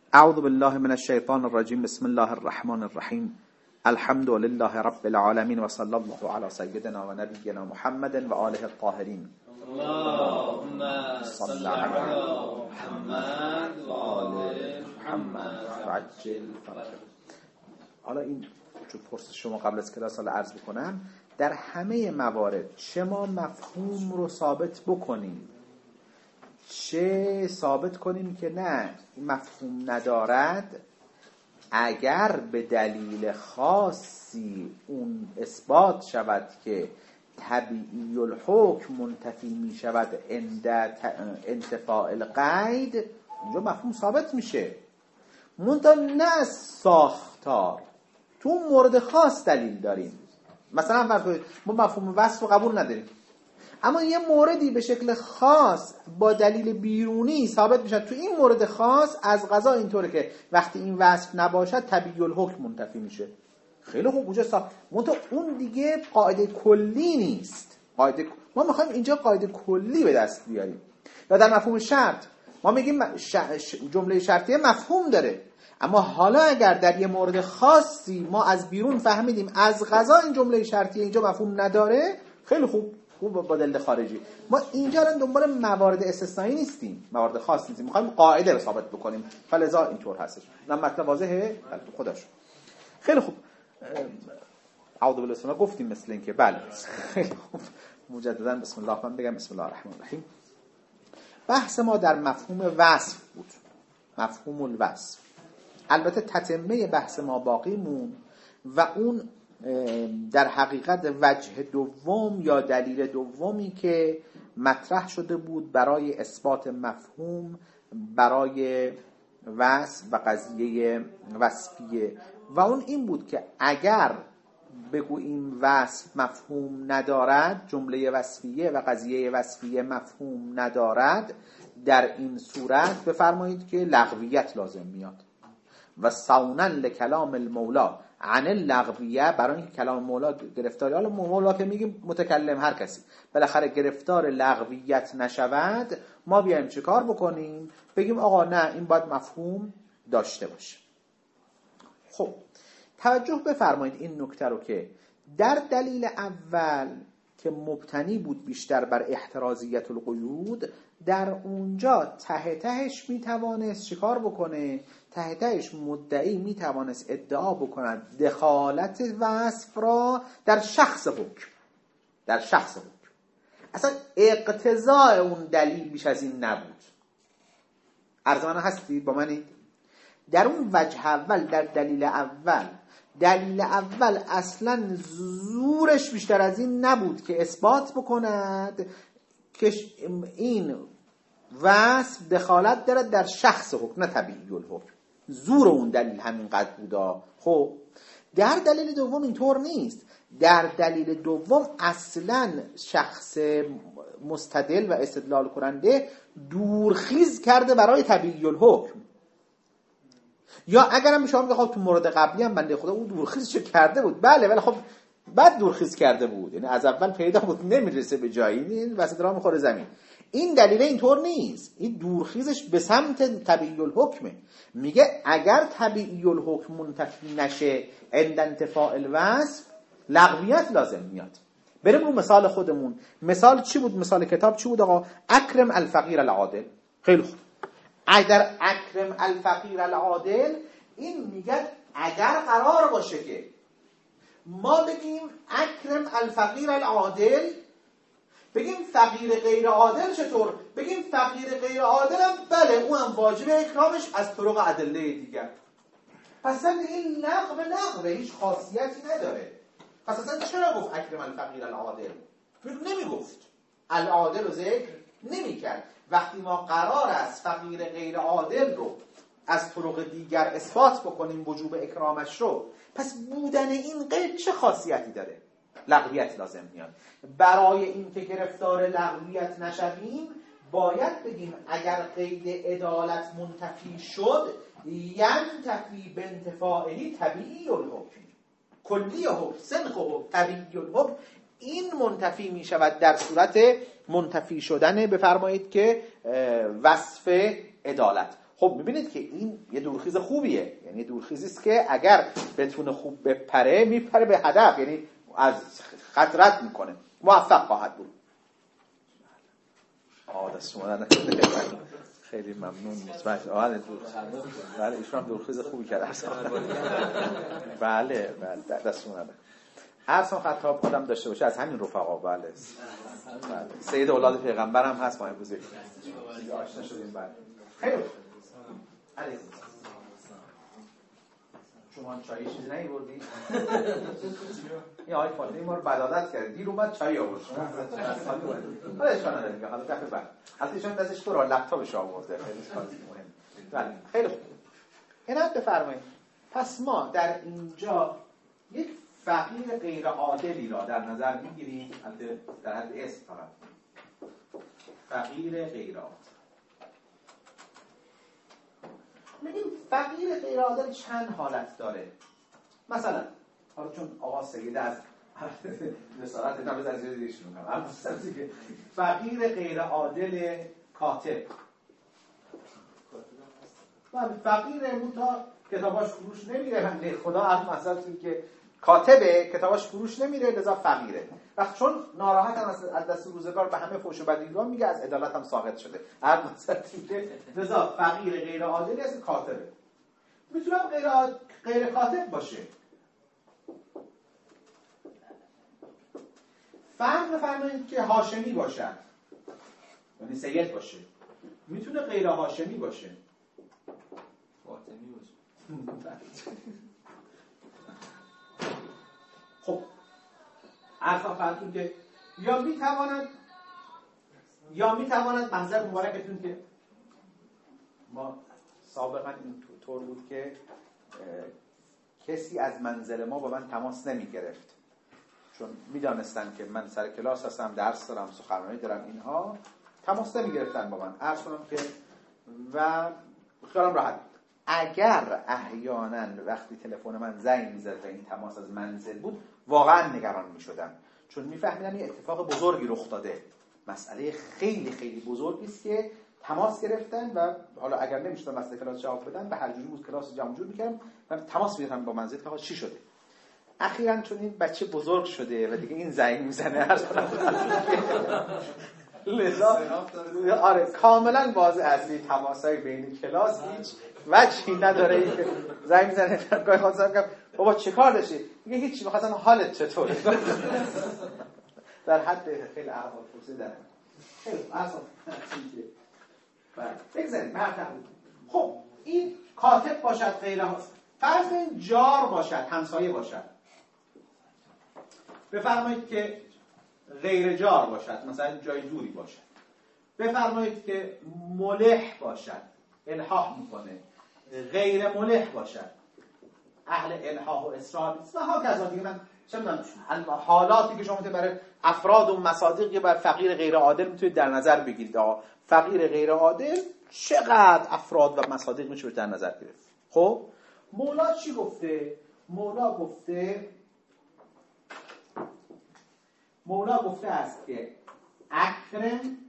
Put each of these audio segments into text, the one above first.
اعوذ بالله من الشیطان الرجیم. بسم الله الرحمن الرحیم. الحمد لله رب العالمین و صلی الله علی سیدنا و نبینا محمد و آله الطاهرین. اللهم صل علی محمد و آل محمد وعجل فرجهم. حالا این چون پرسش شما قبل از کلاس حالا عرض بکنم، در همه موارد چه ما مفهوم رو ثابت بکنیم چه ثابت کنیم که نه این مفهوم ندارد، اگر به دلیل خاصی اون اثبات شود که طبیعی الحکم منتفی می شود عند انتفاء القید، اونجا مفهوم ثابت میشه. منتها نه ساختار، تو اون مورد خاص دلیل داریم. مثلا فرض کنید ما مفهوم وصف رو قبول نداریم، اما یه موردی به شکل خاص با دلیل بیرونی ثابت میشه. تو این مورد خاص از قضا اینطوره که وقتی این وصف نباشد طبیعی الحکم منتفی میشه. خیلی خوب، اونجا اون دیگه قاعده کلی نیست. ما میخوایم اینجا قاعده کلی به دست بیاریم. یا در مفهوم شرط ما میگیم جمله شرطیه مفهوم داره، اما حالا اگر در یه مورد خاصی ما از بیرون فهمیدیم از قضا این جمله شرطیه اینجا مفهوم نداره، خیلی خوب با دلیل خارجی. ما اینجا الان دنبال موارد استثنایی نیستیم، موارد خاص نیستیم، میخوایم قاعده رو ثابت بکنیم، فلذا اینطور هستش. نه مطلب واضحه تو خودش. خیلی خوب. اعوذ بالله گفتیم مثل این که بله. خیلی خوب. مجددا بسم الله الرحمن بگم. بسم الله الرحمن الرحیم. بحث ما در مفهوم وصف بود، مفهوم الوصف. البته تتمه بحث ما باقی مون و اون در حقیقت وجه دوم یا دلیل دومی که مطرح شده بود برای اثبات مفهوم برای وصف و قضیه وصفیه، و اون این بود که اگر بگوییم وصف مفهوم ندارد، جمله وصفیه و قضیه وصفیه مفهوم ندارد، در این صورت بفرمایید که لغویت لازم میاد و صونا لکلام المولا عن اللغویه. برای اینکه کلام مولا گرفتاری، حالا مولا که میگیم متکلم هر کسی، بالاخره گرفتار لغویت نشود، ما بیایم چه کار بکنیم؟ بگیم آقا نه این باید مفهوم داشته باشه. خب توجه بفرمایید این نکته رو که در دلیل اول که مبتنی بود بیشتر بر احترازیت القیود، در اونجا ته تهش میتوانست چیکار بکنه؟ ته تهش مدعی میتوانست ادعا بکند دخالت وصف را در شخص حکم، در شخص حکم. اصلا اقتضاء اون دلیل بیش از این نبود. ارزمانه هستید با منید؟ در اون وجه اول، در دلیل اول اصلا زورش بیشتر از این نبود که اثبات بکند که این وصف دخالت دارد در شخص حکم نه طبیعی الحکم. زور اون دلیل همینقدر بودا. خب در دلیل دوم اینطور نیست. در دلیل دوم اصلا شخص مستدل و استدلال کننده دورخیز کرده برای طبیعی الحکم. یا اگرم شما میگه خب تو مورد قبلی هم بنده خدا اون دورخیزش کرده بود، بله ولی خب بعد دورخیز کرده بود، یعنی از اول پیدا بود نمیرسه به جایی، این وسط راه میخوره زمین. این دلیل اینطور نیست، این دورخیزش به سمت طبیعی الحکمه. میگه اگر طبیعی الحکم منتفی نشه عند انتفاء الوصف، لغویت لازم میاد. بریم رو مثال خودمون. مثال چی بود؟ مثال کتاب چی بود آقا؟ اکرم الفقیر العادل. خیلی خوب. اگر اکرم الفقیر العادل، این میگه اگر قرار باشه که ما بگیم اکرم الفقیر العادل، بگیم فقیر غیر عادل چطور؟ بگیم فقیر غیر عادل هم بله اون هم واجب اکرامش از طرق ادله دیگر. پس این لغوه هیچ خاصیتی نداره. پس اصلا چرا گفت اکرم الفقیر العادل؟ نمیگفت، العادل رو ذکر نمیکرد. وقتی ما قرار است فقیر غیر عادل رو از طرق دیگر اثبات بکنیم وجوب اکرامش رو، پس بودن این قید چه خاصیتی داره؟ لغویت لازم میاد. برای این که گرفتار لغویت نشویم باید بگیم اگر قید عدالت منتفی شد ینتفی به انتفاعی طبیعی الحکم، کلی حکم، سنخ حکم، طبیعی الحکم، این منتفی می شود در صورت منتفی شدن بفرمایید که وصف عدالت. خب میبینید که این یه دورخیز خوبیه، یعنی دورخیزی است که اگر بتونه خوب بپره میپره به هدف، یعنی از خط رد میکنه، موفق خواهد بود. دست شما خیلی ممنون، مطمئن. بله ایشون هم دورخیز خوبی کرد. بله دست شما ارسان خطاب آدم داشته باشه از همین رفقا. بله سید اولاد پیغمبر هم هست، ما امروز آشنا شدیم. بله خیلی علیکم. شما چای چیزی نمی‌بردی؟ این آقای فاطمی ما رو بدعادت کرد، دیر اومد چای آورد. حالا اشکال نداره دیگه، حالا دفعه بعد. البته ایشون دستش تو را لپتاپش آورده، خیلی مهم. بله خیلی خوب. اینا بفرمایید. پس ما در اینجا یک فقیر غیر عادلی را در نظر می‌گیریم، البته در حد اسم فقط. فقیر غیر عادل. میگیم فقیر غیر عادل چند حالت داره. مثلا حالا چون آقا سید از رسالت نمیز از یادش میکنم، مثلا که فقیر غیر عادل کاتب، فقیر متا کتاباش فروش نمیره، خدا از مثلا که کاتبه کتاباش فروش نمیره لذا فقیره. وقت چون ناراحت هم از دست روزگار به همه فحش و بدی میگه، از عدالت هم ساقط شده، هر مثلا که لذا فقیر غیر عادلی از کاتبه. میتونم غیر کاتب باشه. فرق فرمایید که هاشمی باشه، یعنی سید باشه. میتونه غیر هاشمی باشه، فاطمی باشه. خب عرضم فرمودم که یا میتواند منظر مبارکتون که ما سابقا این طور بود که کسی از منزل ما با من تماس نمی گرفت، چون میدانستن که من سر کلاس هستم، درس دارم، سخنرانی دارم، اینها تماس نمی گرفتن با من. عرض کنم که و خیالم راحت. اگر احیانا وقتی تلفن من زنگ می‌زد و این تماس از منزل بود، واقعا نگران می‌شدم، چون می‌فهمیدم یه اتفاق بزرگی رخ داده، مسئله خیلی خیلی بزرگی است که تماس گرفتن و حالا اگر نمی‌شد مسئله کلاس جواب بدن، به هر جوری بود کلاس جمع جور می‌کردم و تماس می‌گرفتم با منزل که چی شده. اخیراً چون این بچه بزرگ شده و دیگه این زنگ می‌زنه هر لذا آره کاملا واضح از این تماسای بین کلاس هیچ وجهی نداره که زنگ میزنه گاهی خواستم بگم بابا چه کار داشتی؟ میگه هیچی، می‌خواستم حالت چطوره. در حد خیلی احوال پرسیدن. خیلی اصلا بگذاریم خب این کاتب باشد غیر هاست، فرض کنید جار باشد، همسایه باشد. بفرمایید که غیر جار باشد، مثلا جای دوری باشد. بفرمایید که ملح باشد، الحاح میکنه. غیر ملح باشد، اهل الحاح و اصرار نیست. و ها کذا دیگه. من چه میدونم حالاتی که شما برای افراد و مصادیق بر فقیر غیر عادل میتونید در نظر بگیرید. فقیر غیر عادل چقدر افراد و مصادیق میشه در نظر گرفت. خب مولا چی گفته؟ مولا گفته است که اکرم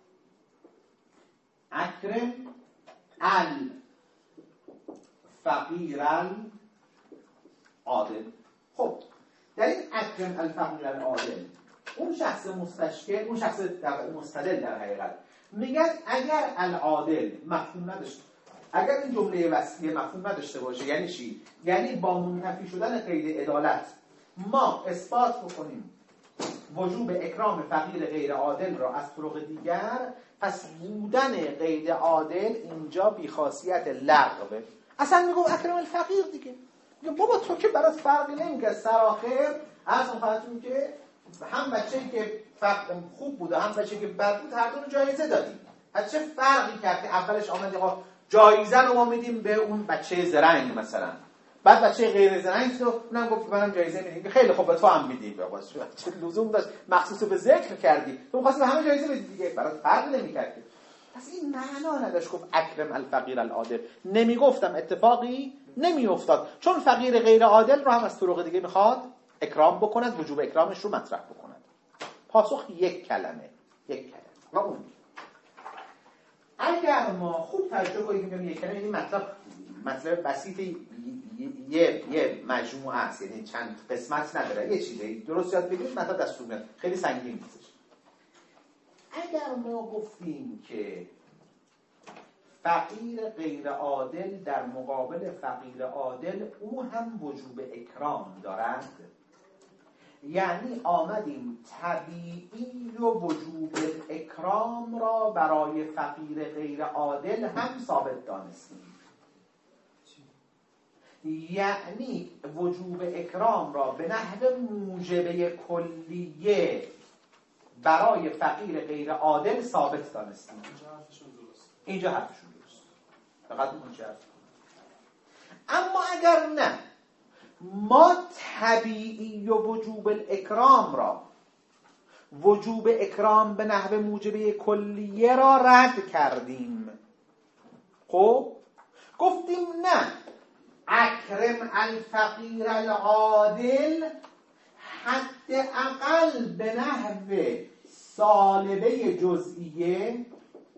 الفقیر العادل. خب در این اکرم الفقیر العادل اون شخص مستشکل، اون شخص مستدل در حقیقت میگن اگر العادل مفهوم نداشته، اگر این جمله وصلیه مفهوم نداشته باشه، یعنی چی؟ یعنی با منتفی شدن قید عدالت ما اثبات بکنیم وجوب اکرام فقیر غیر عادل را از طرق دیگر، پس بودن قید عادل اینجا بیخاصیت لغوه. اصلا میگم اکرام الفقیر دیگه. میگم بابا تو که برات فرقی نمیکنه سرآخر اصلا خاطرم که هم بچه‌ای که خوب بود هم بچه‌ای که بد بود هر دو رو جایزه دادیم. پس چه فرقی کرد که اولش آمد آقا جایزه رو ما میدیم به اون بچه زرنگ مثلا، بعد بچه غیر زرنگ رو اونم گفت منم جایزه میدیم. خیلی خوب به تو هم میدیم. بابا چه لزوم داشت مخصوص به ذکر کردی؟ تو می‌خواستی به همه جایزه بدی دیگه، برات فرق نمی‌کرد. پس این معنا نداشت گفت اکرم الفقیر العادل. نمیگفتم اتفاقی نمیافتاد، چون فقیر غیر عادل رو هم از طرق دیگه میخواد اکرام بکند، وجوب اکرامش رو مطرح بکند. پاسخ یک کلمه. و اون اگر ما خوب توجه کنیم که یک کلمه این مطلب بسیط یه مجموعه است، یعنی چند قسمت نداره، یه چیزی درست یاد بگیرید مطلب دستور میاد، خیلی سنگین نیستش. اگر ما گفتیم که فقیر غیر عادل در مقابل فقیر عادل او هم وجوب اکرام دارد، یعنی آمدیم طبیعی و وجوب اکرام را برای فقیر غیر عادل هم ثابت دانستیم. یعنی وجوب اکرام را به نحو موجبه کلیه برای فقیر غیر عادل ثابت دانستیم. اینجا حرفشون درست. فقط اون چه حرف. اما اگر نه، ما طبیعی و وجوب الاکرام را، وجوب اکرام به نحو موجبه کلیه را رد کردیم. خب گفتیم نه، اکرم الفقیر العادل حداقل به نحو سالبه جزئیه،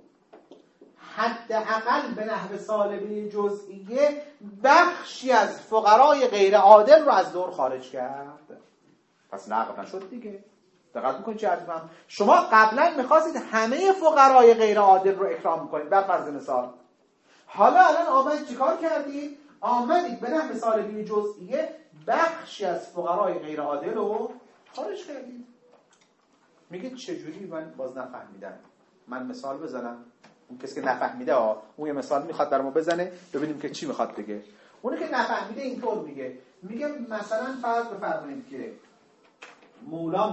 حداقل به نحو سالبه جزئیه بخشی از فقرای غیر عادل رو از دور خارج کرد. پس نقل نشد دیگه. دقت میکنید چه حرفم؟ شما قبلا میخواستید همه فقرای غیر عادل رو اکرام کنید بر فرض مثال. حالا الان آمدید چیکار کردید؟ آمدید به نحو سالبه جزئیه بخشی از فقرای غیر عادل رو خارج کردید. میگید چجوری؟ من باز نفهمیدم. من مثال بزنم. اون کسی که نفهمیده اون یه مثال میخواد برامو بزنه ببینیم که چی میخواد بگه. اونی که نفهمیده اینطور میگه مثلا فرض بفرمایید که مولا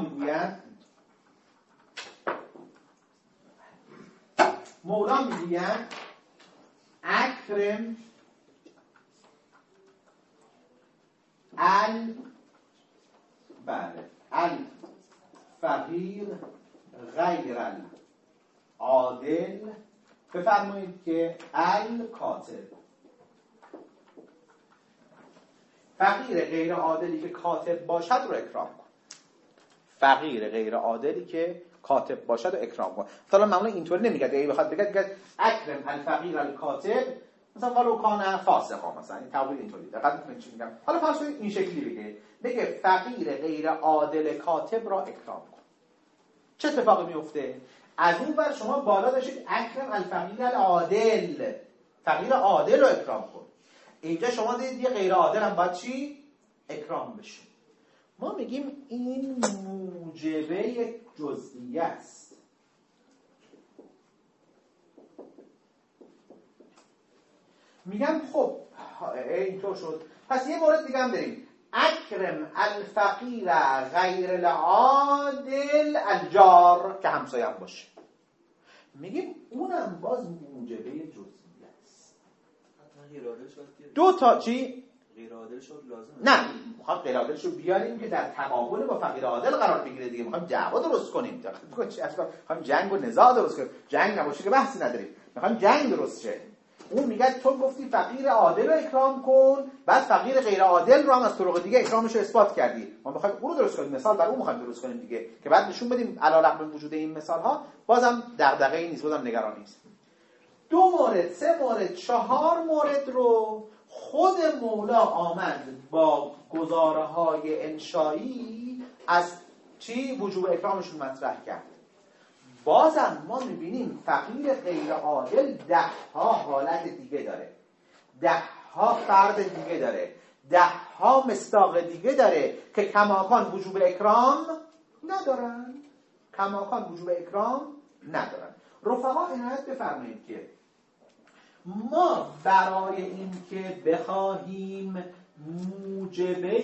میگوید اکرم الفقیر غیر العادل، بفرمایید که الکاتب، فقیر غیر عادلی که کاتب باشد رو اکرام کن. فقیر غیر عادلی که کاتب باشد رو اکرام کن. مثلا معمولا اینطوری نمیگه، اگه بخواد بگه اکرم الفقیر الکاتب، مثلا ولو کان فاسقا، مثلا این تعبیر اینطوری. دقت کنید چی میگم. حالا فرض کنید این شکلی بگه فقیر غیر عادل کاتب را اکرام کن. چه اتفاقی میفته؟ از اون بر شما بالا داشتید اکرم الفقیر العادل، فقیر عادل رو اکرام کن. اینجا شما دیدید یه غیر عادل هم باید چی؟ اکرام بشه. ما میگیم این موجبه جزئیه است. میگم خب اینطور شد، پس یه مورد دیگه هم بریم. اکرم الفقیر غیر العادل الجار، که همسایه هم باشه. میگیم اونم باز موجبه جزئیه است. دو تا چی؟ غیر عادل شد لازمه. نه، میخوام غیر عادل شو بیاریم که در تقابل با فقیر عادل قرار بگیره دیگه. میخوام دعوا درست کنیم. میخوام جنگ و نزاع درست کنیم. جنگ نباشه که بحثی نداریم. میخوام جنگ درست شه. اون میگه تو گفتی فقیر عادل رو اکرام کن، بعد فقیر غیر عادل رو هم از طرق دیگه اکرامش رو اثبات کردی. ما میخوایم اون رو درست کنیم، مثال بر اون میخوایم درست کنیم دیگه، که بعد نشون بدیم علی رغم وجود این مثال ها بازم دغدغه‌ای نیست، بازم نگرانی نیست. 2 مورد، 3 مورد، 4 مورد رو خود مولا آمد با گزاره‌های انشایی از چی وجوب اکرامشون مطرح کرد. بازم ما میبینیم فقیر غیر عادل 10 حالت دیگه داره، 10 فرد دیگه داره، 10 مصداق دیگه داره که کماکان وجوب اکرام ندارن. رفقا عنایت بفرمایید که ما برای این که بخواهیم موجبه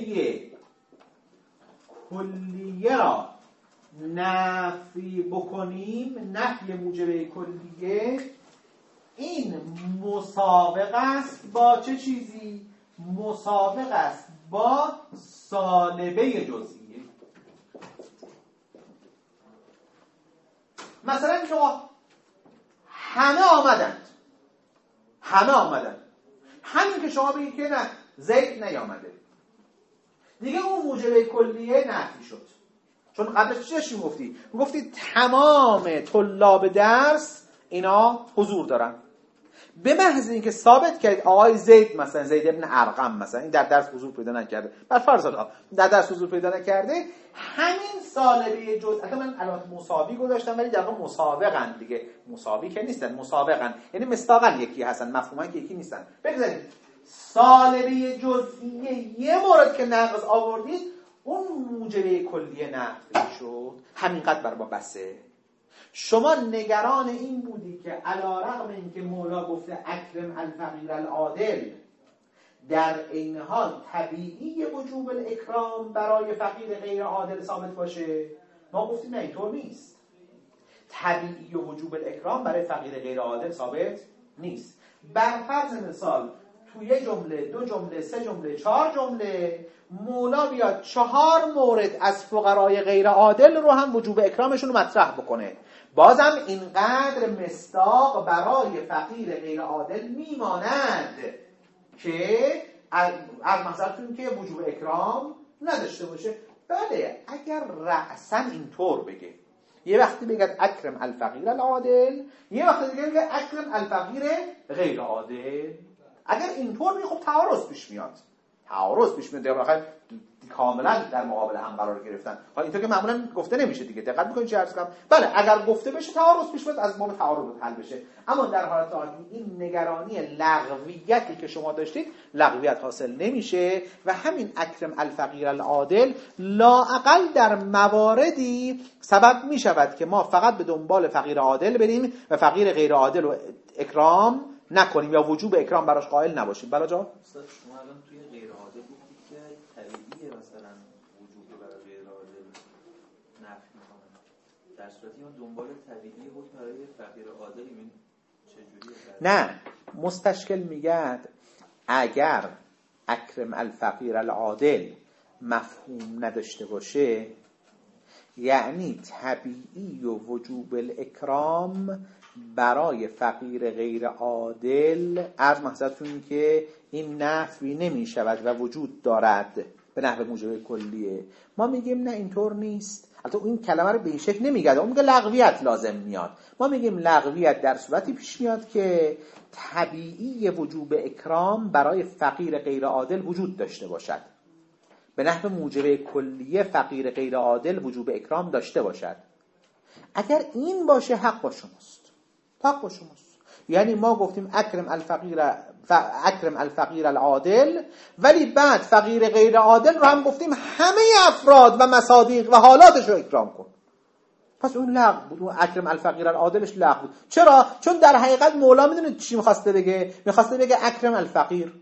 کلیه را نفی بکنیم، نفی موجبه کلیه، این مسابق است با چه چیزی؟ مسابق است با سالبه جزئیه. مثلا شما همه آمدند، همین که شما بگید که نه زید نیامده، دیگه اون موجبه کلیه نفی شد. چون قبلش چی داشتی گفتی تمام طلاب درس اینا حضور دارن. به محض اینکه ثابت کرد آقای زید مثلا زید ابن ارقم مثلا این در درس حضور پیدا نکرده، بر فرض در درس حضور پیدا نکرده، همین سالبه جزء، من علامت مساوی گذاشتم ولی در واقع مسابقن دیگه، مساوی که نیستن، مسابقن، یعنی مصداقاً یکی هستن، مفهوما که یکی نیستن. بگذارید سالبه جزئیه یه مورد که نقض آوردید اون موجبه کلیه نقض شد، همینقدر بر ما بسه. شما نگران این بودی که علی‌رغم اینکه مولا گفته اکرم الفقیر العادل، در این حال طبیعی وجوب الاکرام برای فقیر غیر عادل ثابت باشه. ما گفتیم نه اینطور نیست، طبیعی وجوب الاکرام برای فقیر غیر عادل ثابت نیست. بر فرض مثال توی یه جمله، دو جمله، سه جمله، 4 جمله مولا بیاد 4 مورد از فقرای غیر عادل رو هم وجوب اکرامشون رو مطرح بکنه، بازم اینقدر مصداق برای فقیر غیر عادل میماند که از مثلا که وجوب اکرام نداشته باشه. بله اگر رأسا اینطور بگه، یه وقتی بگه اکرم الفقیر العادل، یه وقتی بگه اکرم الفقیر غیر عادل، اگر اینطور بگه خب تعارض پیش میاد، در کاملا در مقابل هم قرار گرفتن. حالا اینطور که معمولا گفته نمیشه دیگه، دقت میکنید چه عرض کنم. بله اگر گفته بشه تعارض پیش میاد، از باب تعارض حل بشه. اما در حالت عادی این نگرانی لغویتی که شما داشتید لغویت حاصل نمیشه و همین اکرم الفقیر العادل لااقل در مواردی سبب میشود که ما فقط به دنبال فقیر عادل بریم و فقیر غیر عادل رو اکرام نکنیم یا وجوب اکرام براش قائل نباشیم. بلا جا استاد شما الان توی غیر عادل گفتید که طبیعیه مثلا وجوب برای غیر عادل نفی می‌کنه، در صورتی ما دنبال طبیعی حکم برای فقیر عادل این چجوریه؟ نه، مستشکل میگه اگر اکرم الفقیر العادل مفهوم نداشته باشه، یعنی طبیعی و وجوب الاکرام برای فقیر غیر عادل از محضرتون که این نفی نمی شود و وجود دارد به نحو موجب کلیه. ما میگیم نه اینطور نیست. البته این کلمه رو به این شکل نمیگه، اون میگه لغویت لازم میاد. ما میگیم لغویت در صورتی پیش میاد که طبیعی وجوب اکرام برای فقیر غیر عادل وجود داشته باشد، به نحو موجب کلیه فقیر غیر عادل وجوب اکرام داشته باشد. اگر این باشه حق با شماست، حق با شماست. یعنی ما گفتیم اکرم الفقیر العادل، ولی بعد فقیر غیر عادل رو هم گفتیم همه افراد و مصادیق و حالاتش رو اکرام کن. پس اون لغو بود، اون اکرم الفقیر العادلش لغو بود. چرا؟ چون در حقیقت مولا میدونه چی میخواسته بگه؟ میخواسته بگه اکرم الفقیر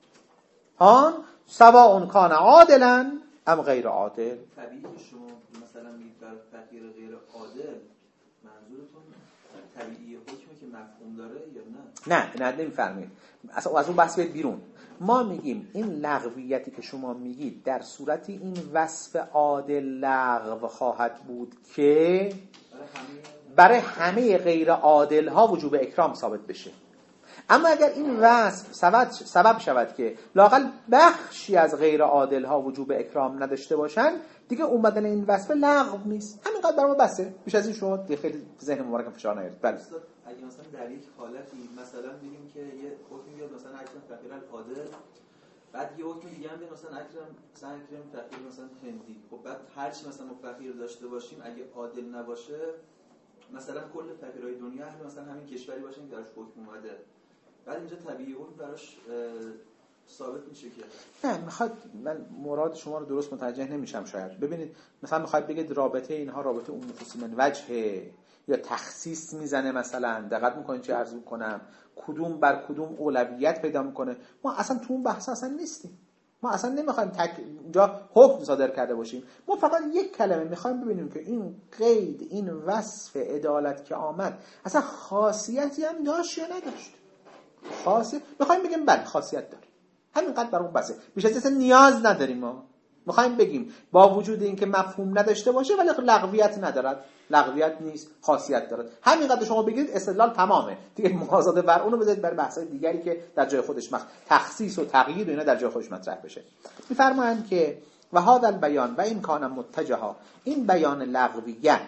هان سواء کان عادلا ام غیر عادل. طبیعی شما مثلا میگید بر فقیر غیر عادل، منظورتون طبیعی حکمی که مفهوم داره یا نه؟ نه نمیفرمایید، اصلا از اون بحث بیاد بیرون. ما میگیم این لغویتی که شما میگید در صورتی این وصف عادل لغو خواهد بود که برای همه غیر عادل ها وجوب اکرام ثابت بشه. اما اگر این وصف سبب شود که لااقل بخشی از غیر عادل ها وجوب اکرام نداشته باشن، دیگه اومدن این وصف لغو نیست. همینقدر برای ما بسه. بیش از این شما خیلی ذهن مبارک فشار نیارید. بله اگه مثلا در یک حالتی مثلا بگیم که یه حکمی بیاد مثلا اکرم فقیر العادل، بعد یه حکم دیگه هم بیاد مثلا اکرم فقیر مثلا هندی، خب بعد هر چی مثلا ما فقیر داشته باشیم اگه عادل نباشه، مثلا کل فقیرای دنیا اهل مثلا همین کشوری باشن که درش حکم اومده، بعد اینجا طبیعی حکم براش ثابت میشه که نه. میخواد من مراد شما رو درست متوجه نمیشم شاید. ببینید مثلا میخواد بگید رابطه اینها رابطه اون نفوس من وجهه یا تخصیص میزنه، مثلا دقت میکنین چه عرض میکنم، کدوم بر کدوم اولویت پیدا میکنه. ما اصلا تو اون بحث اصلا نیستیم. ما اصلا نمیخوایم اینجا حکم صادر کرده باشیم. ما فقط یک کلمه میخوایم ببینیم که این قید، این وصف عدالت که آمد اصلا خاصیتی هم داشت یا نداشت. خاصیت میخوایم بگیم بله خاصیت داره، همینقدر برای اون بسه. بیش از این نیاز نداریم. ما میخوایم بگیم با وجود اینکه مفهوم نداشته باشه ولی لغویت ندارد، لغویت نیست، خاصیت دارد. همینقدر شما بگید استدلال تمامه دیگه. محاضره بر اونو بذارید برای بحث‌های دیگری که در جای خودش تخصیص و تغییر و اینا در جای خودش مطرح بشه. میفرمایند که و هذا البیان و این کان متجها، این بیان لغویت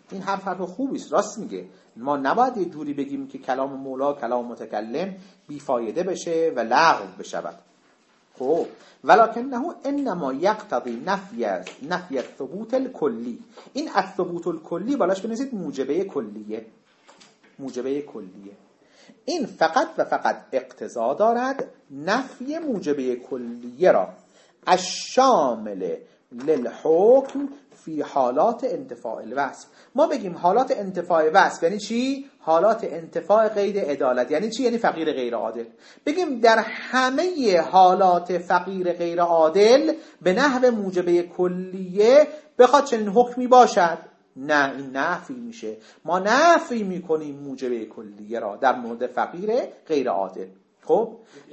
این حرف خوبی است، راست میگه. ما نباید یه جوری بگیم که کلام مولا کلام متکلم بیفایده بشه و لغو بشود. خب ولکنه انما یقتضی نفی الثبوت الکلی. این الثبوت الکلی بالاش بنویسید موجبه کلیه. موجبه کلیه این فقط و فقط اقتضا دارد نفی موجبه کلیه را الشامل للحکم فی حالات انتفاع الوصف. ما بگیم حالات انتفاع وصف یعنی چی؟ حالات انتفاع قید عدالت یعنی چی؟ یعنی فقیر غیر عادل. بگیم در همه حالات فقیر غیر عادل به نحو موجبه کلیه بخواد چنین حکمی باشد. نه، این نفی میشه. ما نفی میکنیم موجبه کلیه را در مورد فقیر غیر عادل. خب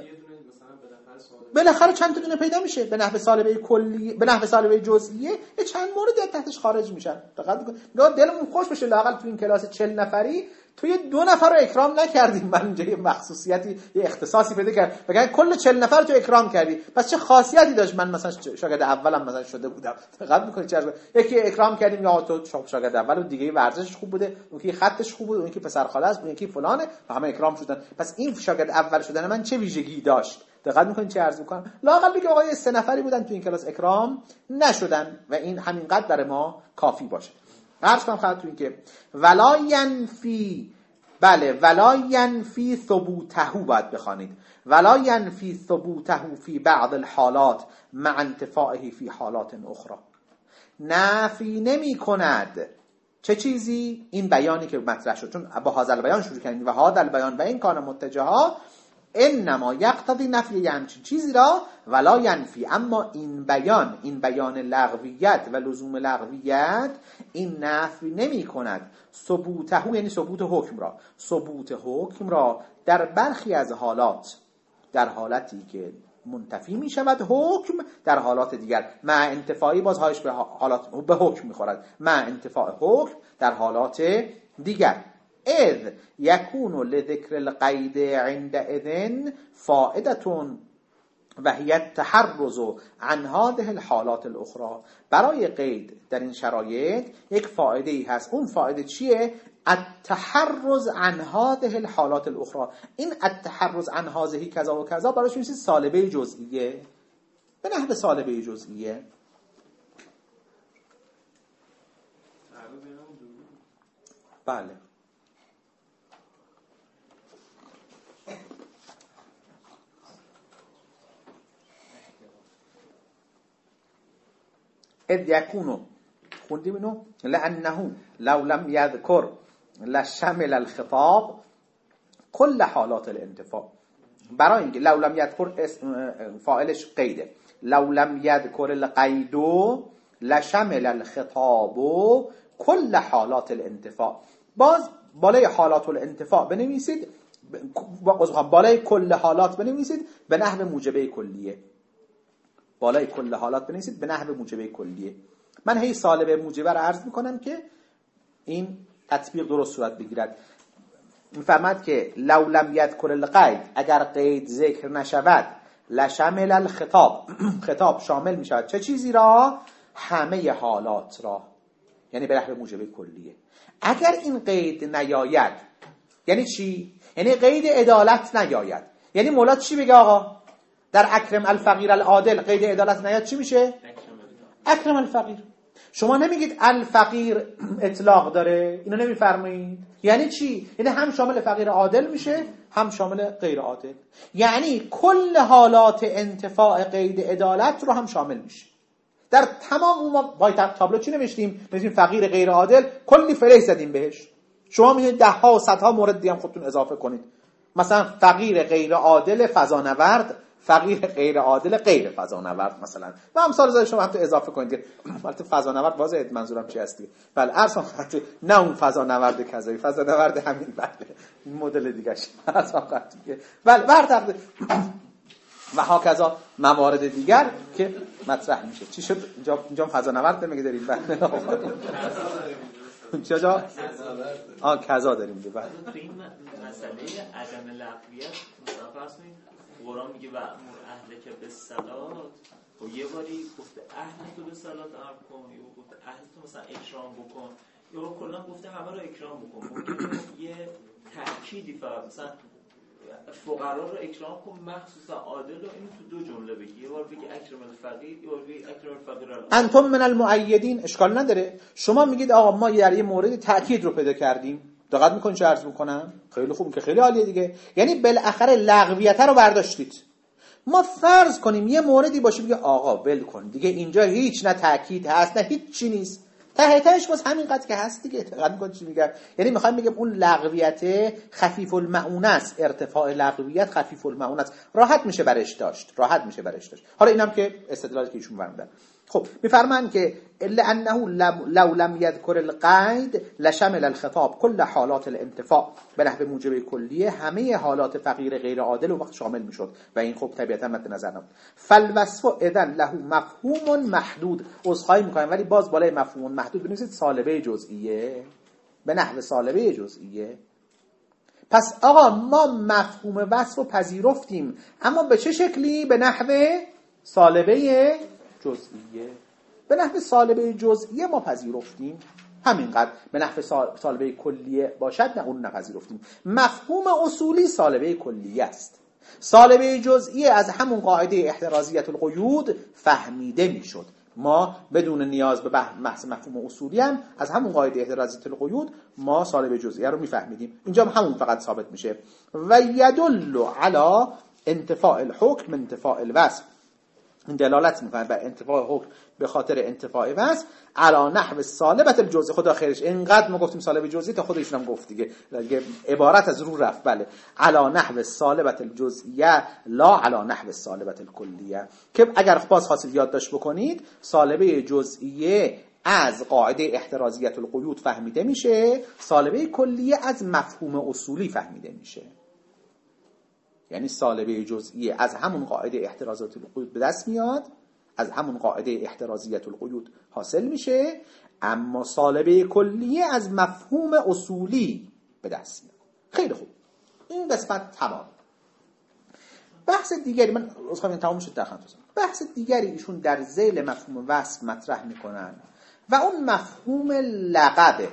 بالاخره چند تا دونه پیدا میشه به نحو سالبه کلی، به نحو سالبه جزئیه چند مورد تحتش خارج میشن. دقت کنید دلمون خوش بشه لااقل تو این کلاس 40 نفری تو یه 2 نفر رو اکرام نکردیم. من اینجا یه مخصوصیتی یه اختصاصی پیدا کردم. بگن کل 40 نفر تو اکرام کردی، پس چه خاصیتی داشت من مثلا شاگرد اولم مثلا شده بودم؟ دقت میکنید چه یکی اکرام کردیم یا تو شاگرد اول و دیگه ورزشش خوب بوده، اون که خطش خوب بود، اون که پسر خاله است، اون که فلانه، همه اکرام شدن. پس این شاگرد اول شدن من چه ویژگی داشت؟ دقت میکنید چه عرض میکنم؟ لااقل بگیم آقا 3 نفری بودن تو این کلاس اکرام نشدن و این همینقدر برای ما کافی باشه. عرض کنم خدمتتون که ولا ینفی، بله ولا ینفی ثبوته باید بخوانید، ولا ینفی ثبوته فی بعض الحالات مع انتفاعه فی حالات اخرى. نفی نمی کند چه چیزی؟ این بیانی که مطرح شد، چون با هذا البیان شروع کردیم و هذا البیان و این کان متجها انما یقتضی نفی همچین چیزی را ولا ینفی. اما این بیان لغویت و لزوم لغویت این نفی نمی کند ثبوته، یعنی ثبوت حکم را، ثبوت حکم را در برخی از حالات، در حالتی که منتفی می شود حکم در حالات دیگر، مع انتفاعی باز هایش به حالات به حکم می خورد، مع انتفاع حکم در حالات دیگر. اذ یکون لذکر القید عندئذ فائدتون و هی التحرز عن هذه الحالات الاخرى. برای قید در این شرایط یک فایده ای هست. اون فایده چیه؟ التحرز عن هذه الحالات الاخرى. این التحرز عن هذه کذا و کذا براش میشه سالبه جزئیه، به نحو سالبه جزئیه. بله اذ یکونو خوندیم اینو لانه لو لم یذکر لشمل الخطاب کل حالات الانتفاع. برای اینکه لو لم یذکر فاعلش قیده، لو لم یذکر القید لشمل الخطاب کل حالات الانتفاع. باز بالای حالات الانتفاع بنویسید، بالای کل حالات بنویسید به نحو موجبه کلیه. بالای کل حالات بنویسید به نحو موجبه کلیه. من هی سالبه موجبه رو عرض میکنم که این تطبیق درست صورت بگیرد. میفهمد که لو لم یذکر القید، اگر قید ذکر نشود، لشمل الخطاب خطاب شامل میشود چه چیزی را؟ همه حالات را، یعنی به نحو موجبه کلیه. اگر این قید نیاید یعنی چی؟ یعنی قید عدالت نیاید. یعنی مولا چی بگه آقا؟ در اکرم الفقیر العادل قید عدالت نیاد چی میشه؟ اکرم الفقیر. شما نمیگید الفقیر اطلاق داره، اینو نمیفرمایید. یعنی چی؟ یعنی هم شامل فقیر عادل میشه هم شامل غیر عادل، یعنی کل حالات انتفاع قید عدالت رو هم شامل میشه. در تمام ما با تابلو چی نوشتیم؟ نوشتیم فقیر غیر عادل، کلی فره زدیم بهش. شما میگید 10 ها و 100 ها مورد دیگه هم خودتون اضافه کنید. مثلا فقیر غیر عادل فضانورد، فقیر غیر عادل غیر فضانورد مثلا، و امثال زای شما هم تو اضافه کنید. البته فضانورد واضحه منظورم چی هست دیگه. بله ارسم خاطر نه اون فضانورد کذایی، فضانورد همین بله این مدل دیگه اش ارسم خاطر دیگه. بله برتقد و هاکذا موارد دیگر که مطرح میشه. چی شد اینجا فضانورد میگه داریم؟ بله چجا کذا داریم دیگه. بله تو این مسئله عدم لغویت مثلا فرض کنید قرآن میگه و امر اهلک بالصلات، و یه باری گفته اهل تو به صلات امر کن، یا گفته اهل تو مثلا اکرام بکن. یا کلا گفته همه رو اکرام بکن، ممکنه یه تأکیدی فقط مثلا فقرا رو اکرام کن مخصوصا عادل رو، این تو دو جمله بگی، یه بار بگی اکرم الفقیر، یه بار بگی اکرم الفقیر انتم من المؤیدین. اشکال نداره شما میگید آقا ما در یه مورد تأکید رو پیدا کردیم. دقت میکنید چه عرض میکنم؟ خیلی خوب که خیلی عالیه دیگه. یعنی بالاخره لغویت رو برداشتید. ما فرض کنیم یه موردی باشه بگه آقا ول کن دیگه، اینجا هیچ نه تأکید هست نه هیچ چی نیست، ته تهش باز همین قد که هست دیگه. دقت میکنید چی میگم؟ یعنی میخوایم بگم اون لغویت خفیف المعونه است، ارتفاع لغویت خفیف المعونه است، راحت میشه برش داشت. حالا اینم که استدلالی که ایشون فرمودن. خب میفرمان که الا انه لو لم يذكر القید لشمل الخطاب كل حالات الانتفاع، به نحو موجب کلیه همه حالات فقیر غیر عادل و وقت شامل میشد و این خب طبیعتا مد نظر نبود. فالوصف اذن له مفهوم محدود. عذرخواهی میکنم ولی باز بالای مفهوم محدود بنویسید سالبه جزئیه، به نحو سالبه جزئیه. پس آقا ما مفهوم وصف رو پذیرفتیم، اما به چه شکلی؟ به نحو سالبه جزئیه. به نحو سالبه جزئیه ما پذیرفتیم، همینقدر. به نحو سالبه کلیه باشد نه اون نپذیرفتیم. مفهوم اصولی سالبه کلیه است. سالبه جزئیه از همون قاعده احترازیت القیود فهمیده میشد. ما بدون نیاز به بحث مفهوم اصولی هم از همون قاعده احترازیت القیود ما سالبه جزئیه رو میفهمیدیم. اینجا هم همون فقط ثابت میشه. و یدل علی انتفاع الحکم انتفاع الوصف. این دلالت میکنه بر انتفاع حکم به خاطر انتفاع وصف علی نحو سالبت الجزء. خدا خیرش، اینقدر ما گفتیم سالب جزئی تا خودشون هم گفت دیگه عبارت از رو رفت. بله، علی نحو سالبت الجزئیه لا علی نحو سالبت الکلیه. که اگر باز خواستید یادداشت بکنید، سالبه جزئیه از قاعده احترازیت القیود فهمیده میشه، سالبه کلیه از مفهوم اصولی فهمیده میشه. یعنی سالبه جزئیه از همون قاعده احترازیت القیود به دست میاد، از همون قاعده احترازیت القیود حاصل میشه، اما سالبه کلیه از مفهوم اصولی به دست میاد. خیلی خوب، این قسمت تمام. بحث دیگری من اصلا تمام شد در خدمتتون. بحث دیگری ایشون در ذیل مفهوم وصف مطرح میکنن و اون مفهوم لقبه.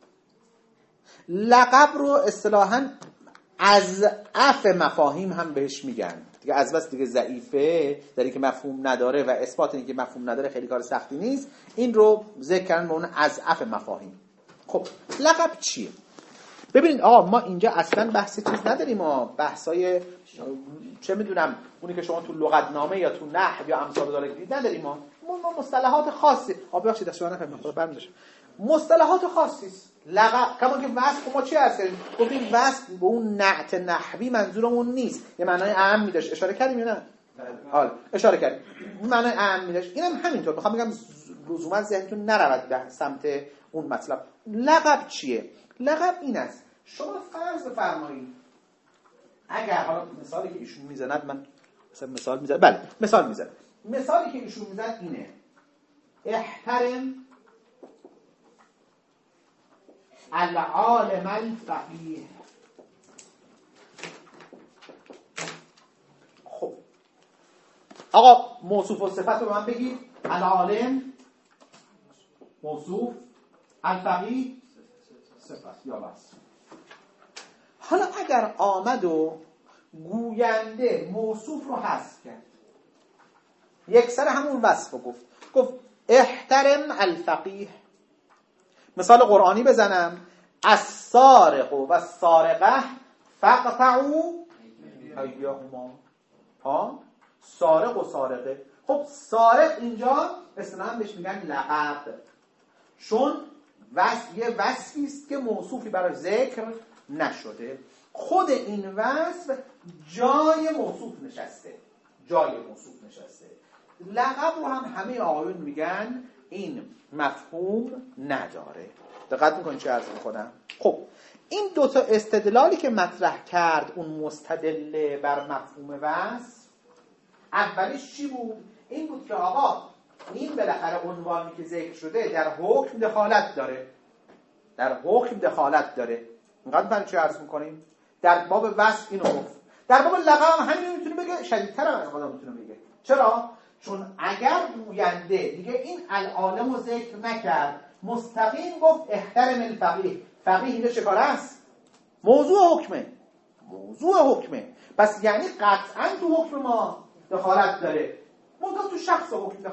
لقب رو اصطلاحاً از اف مفاهیم هم بهش میگن دیگه. از بس دیگه ضعیفه، در اینکه مفهوم نداره و اثبات اینکه مفهوم نداره خیلی کار سختی نیست. این رو ذکر کردن به اون از اف مفاهیم. خب لقب چیه؟ ببینید آقا ما اینجا اصلا بحث چیز نداریم، ما بحثای چه میدونم اونی که شما تو لغتنامه یا تو نحو یا امثال ذالک نداریم. ما مصطلحات خاصی ببخشید دست شما نکنم برمی‌داشت، مصطلحات خاصی است. لقب کما که وصف ما چی هست؟ گفتیم وصف به اون نعت نحوی منظورمون نیست، یه معنای عام می‌داشت. اشاره کردیم یا نه؟ حالا اشاره کردیم معنای عام می‌داشت. اینم همینطور می‌خوام بگم لزوما ذهنتون نرود به سمت اون مطلب. لقب چیه؟ لقب این است شما فرض بفرمایید اگر حالا مثالی که ایشون میزند، من مثلا مثال میزنم، بله مثال میزنم، مثالی که ایشون میزنه اینه: احترم العالم الفقیه. خب آقا موصوف و صفت رو من بگید. العالم موصوف، الفقیه صفت یا وصف. حالا اگر آمد و گوینده موصوف رو حذف کرد، یک سر همون وصف رو گفت احترم الفقیه. مثال قرآنی بزنم: السارق و السارقه فاقطعوا ایدیهما. سارق و سارقه. خب سارق اینجا اصطلاحاً بهش میگن لقب، چون یه وصفی است که موصوفی برای ذکر نشده. خود این وصف جای موصوف نشسته. لقب رو هم همه آقایون میگن این مفهوم نداره. دقت میکنین چه عرض میکنم؟ خب این دوتا استدلالی که مطرح کرد اون مستدل بر مفهوم وصف، اولیش چی بود؟ این بود که آقا این بالاخره عنوانی که ذکر شده در حکم دخالت داره. اینقدر برای چه عرض میکنیم؟ در باب وصف اینو گفت، در باب لقب هم همین میتونه بگه، شدیدتر هم خدا میتونه بگه. چرا؟ چون اگر گوینده دیگه این العالم رو ذکر نکرد مستقیم گفت احترم الفقیه. فقیه اینجا چه کار است؟ موضوع حکمه. پس یعنی قطعا تو حکم ما دخالت داره، منتها تو شخص حکم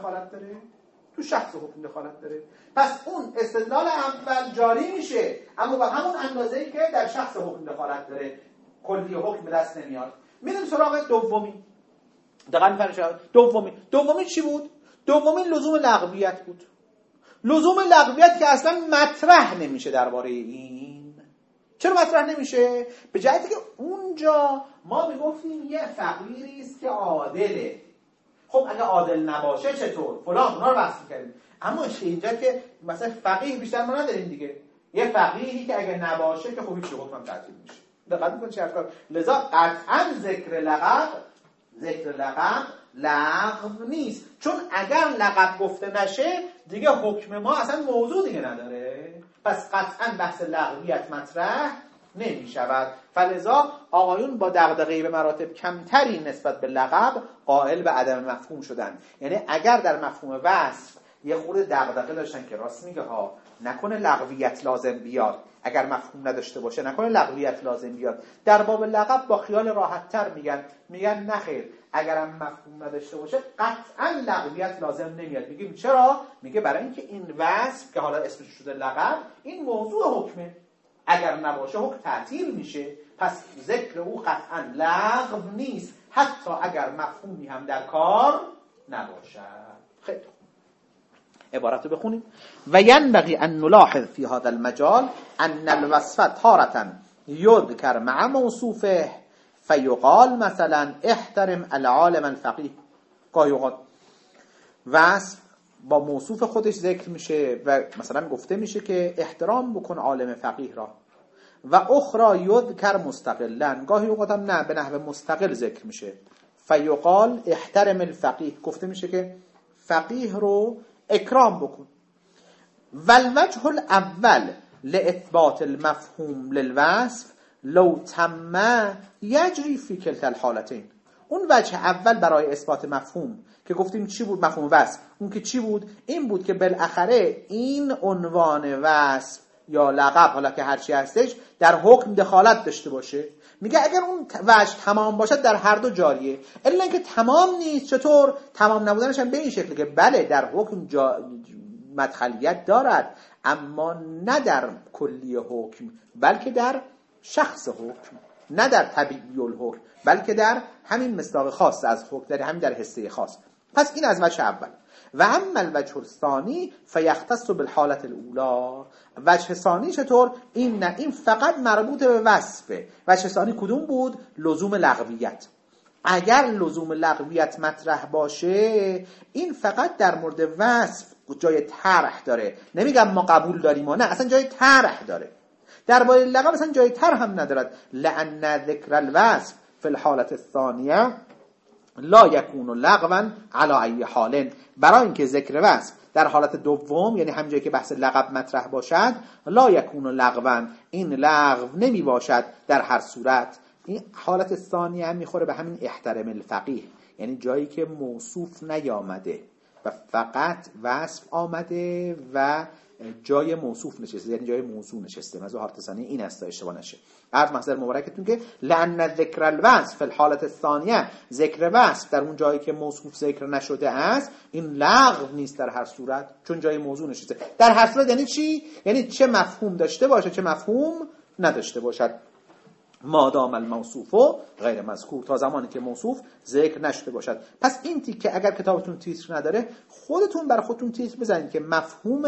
دخالت داره. پس اون استدلال اول جاری میشه، اما با همون اندازه‌ای که در شخص حکم دخالت داره کلی حکم به دست نمیاد. میریم سراغ دومی. دقیقاً فرشاد دومی چی بود؟ دومی لزوم لغویت بود. لزوم لغویت که اصلا مطرح نمیشه درباره این. چرا مطرح نمیشه؟ به جهتی که اونجا ما میگفتیم یه فقیری است که عادله. خب اگه عادل نباشه چطور؟ فلان اونا رو بحث می‌کردیم. اما اینجا که مثلا فقیه بیشتر ما نداریم دیگه. یه فقیهی که اگه نباشه که خب هیچ حکم تعطیل میشه. دقت می‌کنید چه افکار. لذا قطعاً ذکر لقب لغو نیست، چون اگر لقب گفته نشه دیگه حکم ما اصلا موضوع دیگه نداره. پس قطعاً بحث لغویت مطرح نمی شود. فلذا آقایون با دغدغه‌ای به مراتب کمتری نسبت به لقب قائل به عدم مفهوم شدن. یعنی اگر در مفهوم وصف یه خورده دغدغه داشتن که راست میگه ها، نکنه لغویت لازم بیاد، اگر مفهوم نداشته باشه نکنه لغویت لازم بیاد، در باب لقب با خیال راحت‌تر میگن نخیر، اگرم مفهوم نداشته باشه قطعا لغویت لازم نمیاد. میگیم چرا؟ میگه برای اینکه این وصف که حالا اسمش شده لقب این موضوع حکمه، اگر نباشه حکم تعطیل میشه، پس ذکر او قطعا لغو نیست حتی اگر مفهومی هم در کار نباشه. خیلی عبارت رو بخونیم. و ینبغی ان نلاحظ فی هذا المجال ان الوصف تارة یذکر مع موصوفه فیقال مثلا احترم العالم الفقیه. گاهی اوقات وصف با موصوف خودش ذکر میشه و مثلا گفته میشه که احترام بکن عالم فقیه را، و اخرى یذکر مستقلا، گاهی اوقات هم نه به نحو مستقل ذکر میشه. فیقال احترم الفقیه، گفته میشه که فقیه رو اکرام بکن. والوجه الاول لاثبات المفهوم للوصف لو تم یجری فی کلتا الحالتین. اون وجه اول برای اثبات مفهوم که گفتیم چی بود؟ مفهوم وصف. اون که چی بود؟ این بود که بالاخره این عنوان وصف یا لقب حالا که هرچی هستش در حکم دخالت داشته باشه. میگه اگر اون وجه تمام باشد در هر دو جاریه، الا اینکه تمام نیست. چطور؟ تمام نبودنش هم به این شکل که بله در حکم مدخلیت دارد، اما نه در کلی حکم بلکه در شخص حکم، نه در طبیعی الحکم بلکه در همین مصداق خاص از حکم، در همین در حصه خاص. پس این از وجه اول. و اما الوجه الثانی فیختص بالحالت الاولى. وجه ثانی چطور؟ این فقط مربوط به وصفه. وجه ثانی کدوم بود؟ لزوم لغویت. اگر لزوم لغویت مطرح باشه این فقط در مورد وصف جای طرح داره. نمیگم ما قبول داریم و نه، اصلا جای طرح داره. در باره لقب اصلا جای طرح هم ندارد. لأن ذکر الوصف فی الحالت الثانیه لا یکون لغوا علی ای حال. برای اینکه ذکر وصف در حالت دوم، یعنی همونجایی که بحث لقب مطرح باشد، لا یکون لغوا، این لغو نمی باشد در هر صورت. این حالت ثانیه هم میخوره به همین احترام الفقیه، یعنی جایی که موصوف نیامده و فقط وصف آمده و جای موصوف نشسته، یعنی جای موضوع نشسته. مثلا حالت ثانیه این است تا اشتباه نشه. عرض محضر مبارکتون که لأن ذکر الوصف فی الحالت الثانیه، ذکر وصف در اون جایی که موصوف ذکر نشده است این لغو نیست در هر صورت، چون جای موضوع نشسته. در هر صورت یعنی چی؟ یعنی چه مفهوم داشته باشه چه مفهوم نداشته باشد. مادام الموصوف غیر مذکور، تا زمانی که موصوف ذکر نشده باشد. پس این تیکه اگر کتابتون تیتر نداره خودتون برای خودتون تیتر بزنید که مفهوم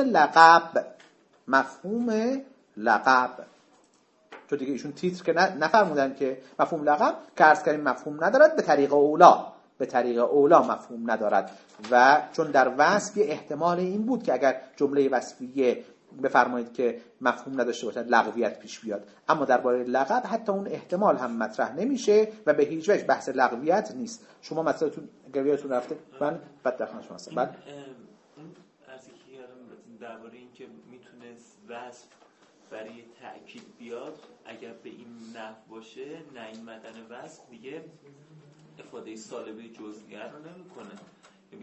لقب، چون دیگه ایشون تیتر که نفرمودن که مفهوم لقب که عرض کردیم مفهوم ندارد، به طریق اولا مفهوم ندارد. و چون در وصف احتمال این بود که اگر جمله وصفیه بفرمایید که مفهوم نداشته باشد لغویت پیش بیاد، اما درباره لقب حتی اون احتمال هم مطرح نمیشه و به هیچ وجه بحث لغویت نیست. شما مثلا اگر یادتون رفته من بعد داخل شما هستم. بعد اون ارزی که کردم درباره این که میتونست وصف برای تأکید بیاد، اگر به این نحو باشه نیامدن وصف دیگه افاده سالبه جزئیه رو نمیکنه. بگیم حالا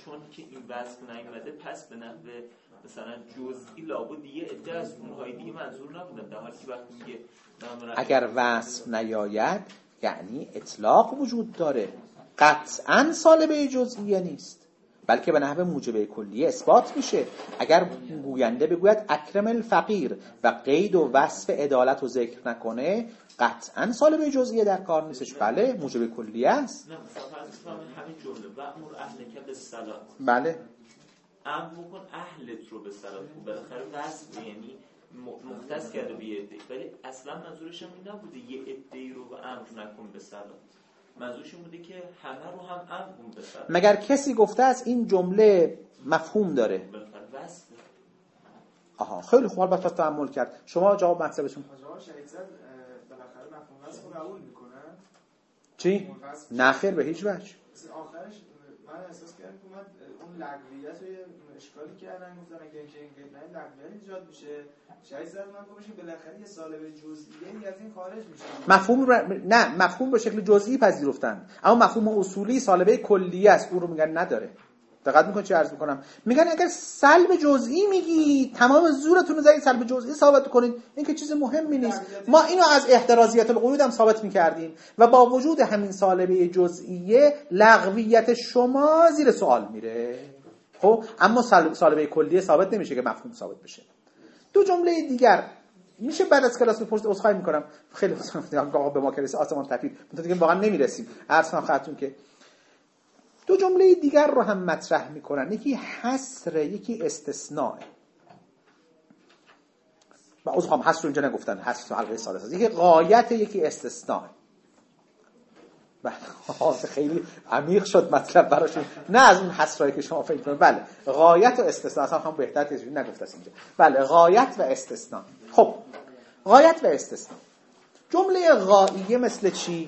چون که این وصف نیومده پس به نحو مثلا جزئی لابد دیگه عده از اونهای دیگه منظور نبودن، در حالی که وقتی میگه اگر وصف نیاید یعنی اطلاق وجود داره، قطعاً سالبه جزئیه نیست، بلکه به نحو موجبه کلیه اثبات میشه. اگر گوینده بگوید اکرم الفقیر و قید و وصف عدالت رو ذکر نکنه، قطعاً سالبه جزئیه در کار نیستش. بله موجبه کلیه است. نه مثلا همین جمله و امر اهلک بالصلاة، بله امر بکن اهلت رو به صلات، بالاخره وصف یعنی مختص کرده به یه عده، ولی اصلا منظورش هم این نبوده یه عده رو به امر نکن به صلات، منظورش این بوده که همه رو هم امر کن به صلات. مگر کسی گفته از این جمله مفهوم داره؟ بالاخره وصف. آها خیلی خوب، البته تأمل کرد. شما جواب مطلبتون آقا شهید زد بالاخره مفهوم وصف رو قبول میکنن؟ چی؟ نه خیر به هیچ وجه. آخرش من احساس کردم که من اون لغویت رو اشکالی کردن، گفتن اگه این قید نه لغویت ایجاد میشه. شهید زد من گفتم بالاخره یه سالبه جزئیه از این خارج میشه. نه مفهوم به شکل جزئی پذیرفتن، اما مفهوم اصولی سالبه کلیه است، اون رو میگن نداره. دقت میکنید چه عرض میکنم؟ میگن اگر سلب جزئی میگی تمام زورتون رو زدید سلب جزئی ثابت کنید، این که چیز مهمی نیست. ما اینو از احترازیت القیود هم ثابت میکردیم و با وجود همین سالبه جزئیه لغویت شما زیر سوال میره. خب اما سالبه کلیه ثابت نمیشه که مفهوم ثابت بشه. دو جمله دیگر میشه بعد از کلاس بپرسید، عذرخواهی میکنم خیلی آقا به ما که رسید آسمان تپید، من دیگه واقعا نمیرسیم. عرض کنم خدمتتون که دو جمله دیگر رو هم مطرح میکنن، یکی حصر یکی استثناء. و عذرخواهم حصر رو اینجا نگفتن، حصر تو حلقه سادس هست. یکی غایت یکی استثناء. خیلی عمیق شد مطلب براشون، نه از اون حصرایی که شما فکر کنید. بله غایت و استثناء اصلا هم بهتر تشریح نگفته است اینجا. بله غایت و استثناء. خب غایت و استثناء، جمله غاییه مثل چی؟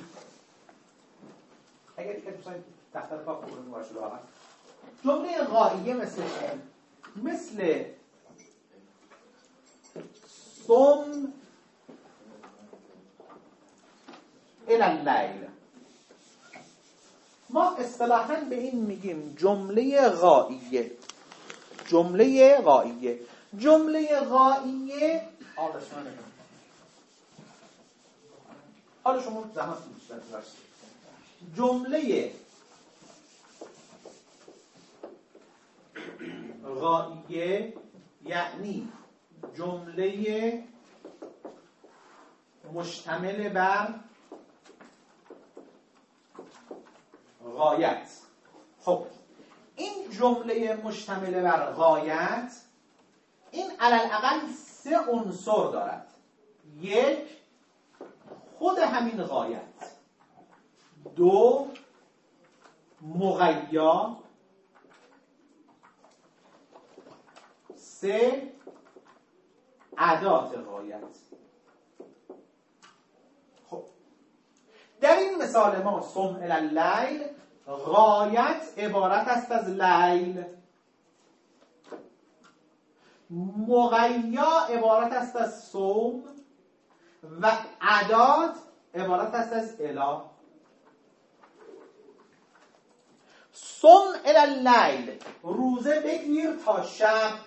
اگر دیگه دوستان دفتر کار کنیم باشه واقعا. جمله غاییه مثل چی؟ مثل صم الی اللیل. ما اصطلاحاً به این میگیم جمله غاییه. جمله غاییه، جمله غاییه حالا شما زحمت بکشید. جمله غاییه یعنی جمله مشتمل بر غایت. خب این جمله مشتمل بر غایت این علالاقل سه عنصر دارد. یک، خود همین غایت. دو، مغیا. سه، ادات غایت. خب در این مثال ما صم الی اللیل، غایت عبارت است از لیل، مغیا عبارت است از صوم و ادات عبارت است از اله. صم الی اللیل، روزه بگیر تا شب.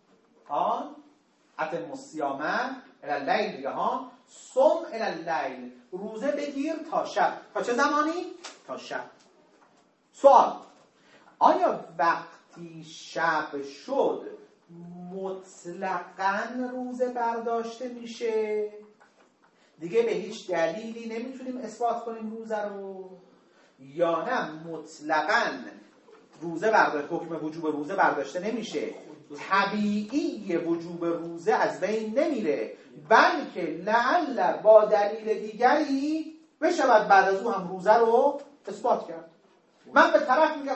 اتم الصیام الی اللیل دیگه ها. صم الی اللیل، روزه بگیر تا شب. تا چه زمانی؟ تا شب. سوال، آیا وقتی شب شد مطلقاً روزه برداشته میشه؟ دیگه به هیچ دلیلی نمیتونیم اثبات کنیم روزه رو؟ یا نه مطلقاً روزه برداشت، حکم وجوب روزه برداشته نمیشه، طبیعی وجوب روزه از بین نمیره، بلکه لعل با دلیل دیگری بشود بعد از اون هم روزه رو اثبات کرد. من به طرف میگم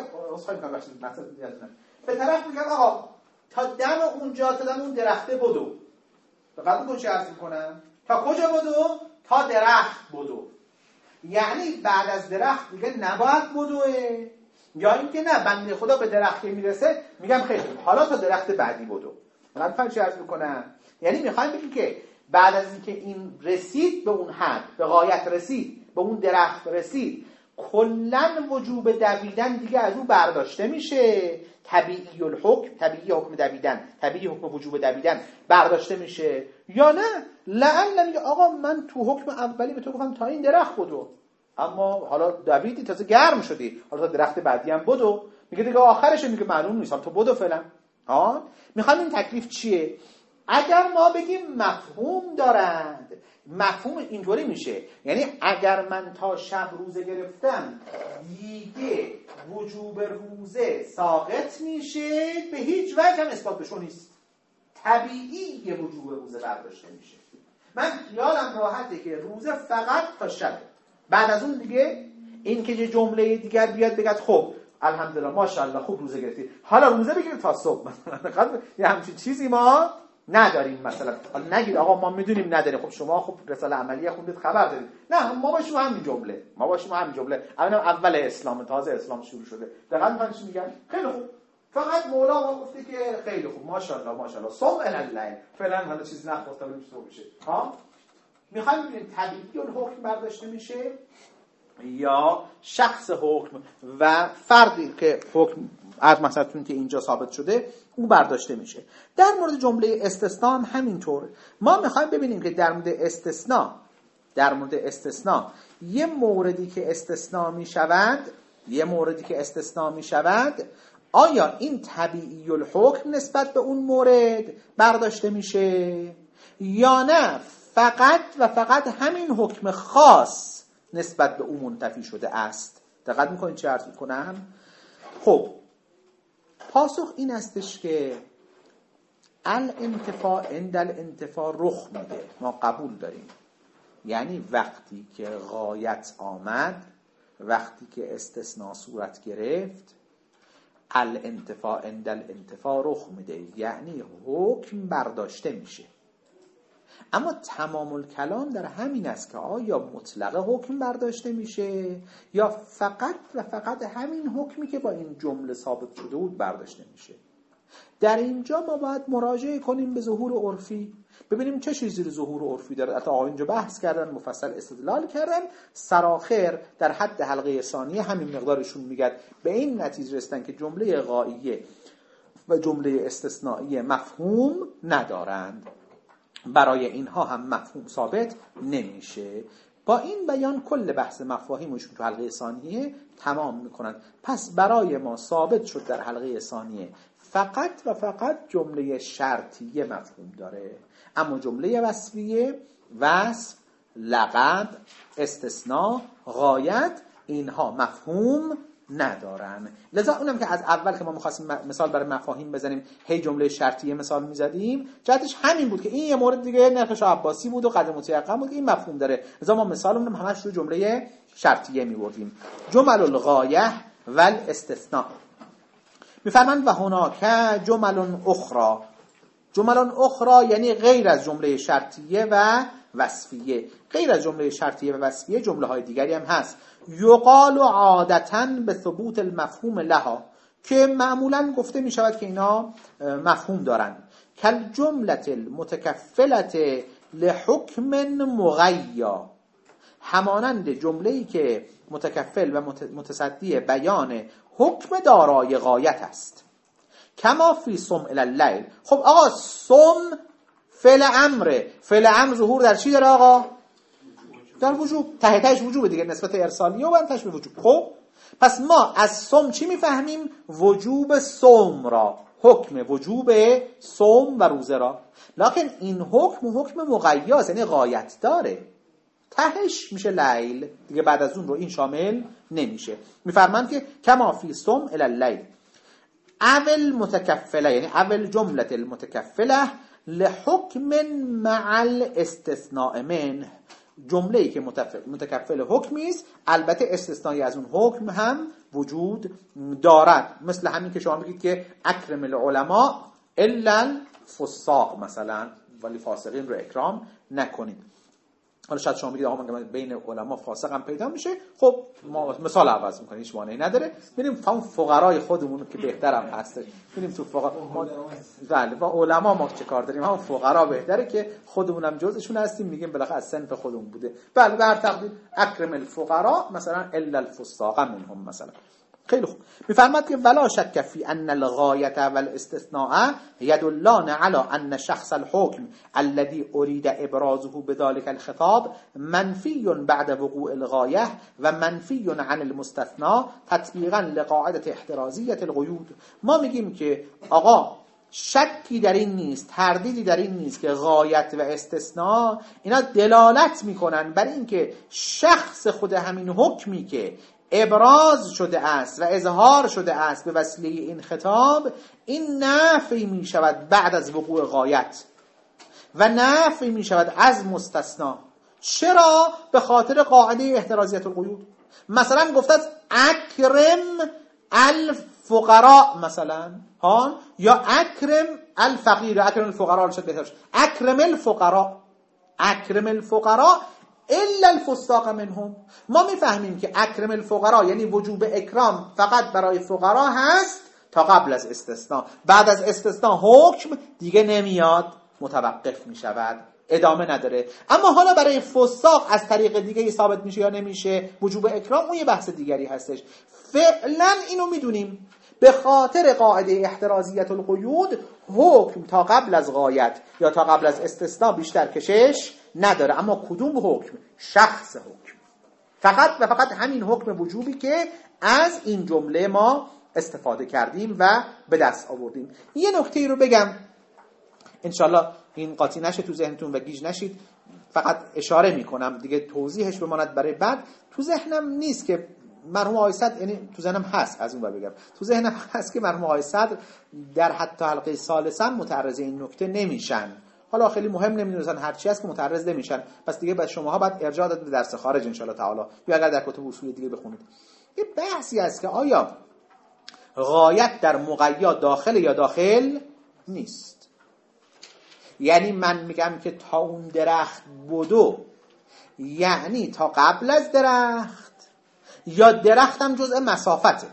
به طرف میگم آقا تا دم اونجا، تا دم اون درخته بدو. قبول کن چه عرض میکنم؟ تا کجا بدو؟ تا درخت بدو. یعنی بعد از درخت دیگه نباید بدوه، یا اینکه نه بنده خدا به درختی میرسه میگم خیلی حالا تا درخت بعدی بدو. من فهم چه عرض میکنم؟ یعنی میخوایم بگیم که بعد از اینکه این رسید به اون حد، به غایت رسید، به اون درخت رسید، کلن وجوب دویدن دیگه از او برداشته میشه، طبیعی الحکم، طبیعی حکم دویدن، طبیعی حکم وجوب دویدن برداشته میشه، یا نه لعل میگه آقا من تو حکم اولی به تو گفتم تا این درخت بدو، اما حالا دویدی تازه گرم شدی، حالا تا درخت بعدی هم بدو، میگه دیگه آخرش میگه معلوم نیست تو بدو فعلا. میخوام این تکلیف چیه؟ اگر ما بگیم مفهوم دارند، مفهوم اینطوری میشه، یعنی اگر من تا شب روزه گرفتم دیگه وجوب روزه ساقط میشه، به هیچ وجه هم اثبات بشو نیست، طبیعی یه وجوب روزه برداشته میشه. من خیالم راحته که روزه فقط تا شب، بعد از اون دیگه این که یه جمله دیگر بیاد بگد خب الحمدلله ماشاءالله خوب روزه گرفتی، حالا روزه بگیر تا صبح، یه همچین چیزی ما نداریم. مثلا حالا نگید آقا ما میدونیم نداریم، خب شما خب رساله عملیه خوندید خبر دارید، نه ما باشیم همین جمله، ما باشیم همین جمله. اول اسلام، تازه اسلام شروع شده، دقیقاً من چی میگم؟ خیلی خوب، فقط مولا ما گفته که خیلی خوب ماشاءالله ماشاءالله صبح الیل فعلا حالا چیزی نخواسته ولی صبح میشه. میخوایم ببینیم طبیعی الحکم برداشته میشه یا شخص حکم و فردی که حکم از مثلا که اینجا ثابت شده او برداشته میشه. در مورد جمله استثناء هم همینطور. ما میخوایم ببینیم که در مورد استثناء یه موردی که استثناء میشود آیا این طبیعی الحکم نسبت به اون مورد برداشته میشه یا نه فقط و فقط همین حکم خاص نسبت به اون منتفی شده است. دقت میکنید چه عرض میکنم؟ خب پاسخ این استش که الانتفاع عند الانتفاع رخ میده، ما قبول داریم، یعنی وقتی که غایت آمد، وقتی که استثناء صورت گرفت، الانتفاع عند الانتفاع رخ میده، یعنی حکم برداشته میشه. اما تمام الکلام در همین است که آیا مطلق حکم برداشته میشه یا فقط و فقط همین حکمی که با این جمله ثابت شده بود برداشته میشه. در اینجا ما باید مراجعه کنیم به ظهور عرفی، ببینیم چه چیزی رو ظهور عرفی داره. حتی آقا اینجا بحث کردن، مفصل استدلال کردن، سراخر در حد حلقه ثانیه همین مقدارشون میگد به این نتیجه رسیدن که جمله غائیه و جمله استثنائیه مفهوم ندارند، برای اینها هم مفهوم ثابت نمیشه. با این بیان کل بحث مفاهیمشون تو حلقه ثانیه تمام میکنن. پس برای ما ثابت شد در حلقه ثانیه فقط و فقط جمله شرطیه مفهوم داره، اما جمله وصفیه، وصف، لقب، استثناء، غایت، اینها مفهوم ندارن. لذا اونم که از اول که ما می‌خواستیم مثال برای مفاهیم بزنیم هی جمله شرطیه مثال می‌زدیم، جهتش همین بود که این یه مورد دیگه نرخ شاه عباسی بود و قدر متیقن بود که این مفهوم داره، لذا ما مثالمون همش رو جمله شرطیه می‌بردیم. جمل الغایه و الاستثناء می‌فرمایند و هناک جمل اخرى. جمل اخرى یعنی غیر از جمله شرطیه و وصفیه. غیر از جمله شرطیه و وصفیه جمله های دیگری هم هست. یقال عادتاً به ثبوت المفهوم لها، که معمولاً گفته می شود که اینا مفهوم دارن. کل جملت المتکفلت لحکم مغیا، همانند جمله‌ای که متکفل و متصدی بیان حکم دارای غایت است. کما فی صم الی اللیل. خب آقا صم فعل امره، فعل امر ظهور در چی داره آقا؟ در وجوب، ته تهش وجوب دیگه، نسبت ارسالیه و انتش به وجوب. خب پس ما از صم چی میفهمیم؟ وجوب صم را، حکم وجوب صم و روزه را. لکن این حکم مقیاس، یعنی غایت داره، تهش میشه لیل دیگه، بعد از اون رو این شامل نمیشه. میفرمایند که کما فی صم الی اللیل اول متکفله، یعنی اول جملت المتکفله لحکم مع الاستثناء منه، جمله‌ای که متکفل حکمی است البته استثنایی از اون حکم هم وجود دارد. مثل همین که شما میگید که اکرم العلماء الا الفساق مثلا، ولی فاسقین رو اکرام نکنید. حالا شاید شما بگید آقا من بین علما فاسق هم پیدا میشه، خب ما مثال عوض میکنیم، هیچ مانعی نداره. میریم فقرای خودمون که بهترم هستش، میریم تو فقرا بله با علما ما چه کار داریم؟ هم فقرا بهتره که خودمونم جزءشون هستیم، میگیم بالاخره از صنف خودمون بوده. بله به هر تقدیر اکرم الفقرا مثلا الا الفساق منهم مثلا. خیلی خوب. میفرماد که ولا شک فی ان الغایه والاستثناء یدلان علی ان شخص الحکم الذي اريد ابرازه بذلك الخطاب منفی بعد وقوع الغایه و منفی عن المستثنى تطبیقا لقاعده احترازیه القیود. ما میگیم که آقا شکی در این نیست، تردیدی در این نیست که غایت و استثناء اینا دلالت میکنن بر این که شخص خود همین حکمی که ابراز شده است و اظهار شده است به وسیله این خطاب، این نفی می شود بعد از وقوع غایت و نفی می شود از مستثنا. چرا؟ به خاطر قاعده احترازیت القیود. مثلا گفته است اکرم الفقراء مثلا ها، یا اکرم الفقیر، اکرم الفقراء شد بهتر شد. اکرم الفقراء الا الفساق منهم. ما میفهمیم که اکرم الفقراء یعنی وجوب اکرام فقط برای فقرا هست تا قبل از استثناء. بعد از استثناء حکم دیگه نمیاد، متوقف میشود، ادامه نداره. اما حالا برای فساق از طریق دیگه ثابت میشه یا نمیشه وجوب اکرام، اون یه بحث دیگری هستش. فعلا اینو میدونیم به خاطر قاعده احترازیت القیود حکم تا قبل از غایت یا تا قبل از استثناء بیشتر کشش نداره. اما کدوم حکم؟ شخص حکم، فقط و فقط همین حکم وجوبی که از این جمله ما استفاده کردیم و به دست آوردیم. یه نکته رو بگم انشالله این قاطی نشه تو ذهنتون و گیج نشید، فقط اشاره میکنم دیگه، توضیحش بماند برای بعد. تو ذهنم نیست که مرحوم آقای صدر، یعنی تو ذهنم هست، از اون بگم تو ذهنم هست که مرحوم آقای صدر در حتی حلقه ثالثا متعرض این نکته نمیشن. حالا خیلی مهم نمیدونن هرچی هست که متعرض نمیشن، پس دیگه بعد شماها باید ارجاع داد به درس خارج ان شاء الله تعالی، یا اگر در کتب اصولی دیگه بخونید. یه بحثی هست که آیا غایت در مقید داخل یا داخل نیست. یعنی من میگم که تا اون درخت بدو یعنی تا قبل از درخت، یا درختم جزء مسافته.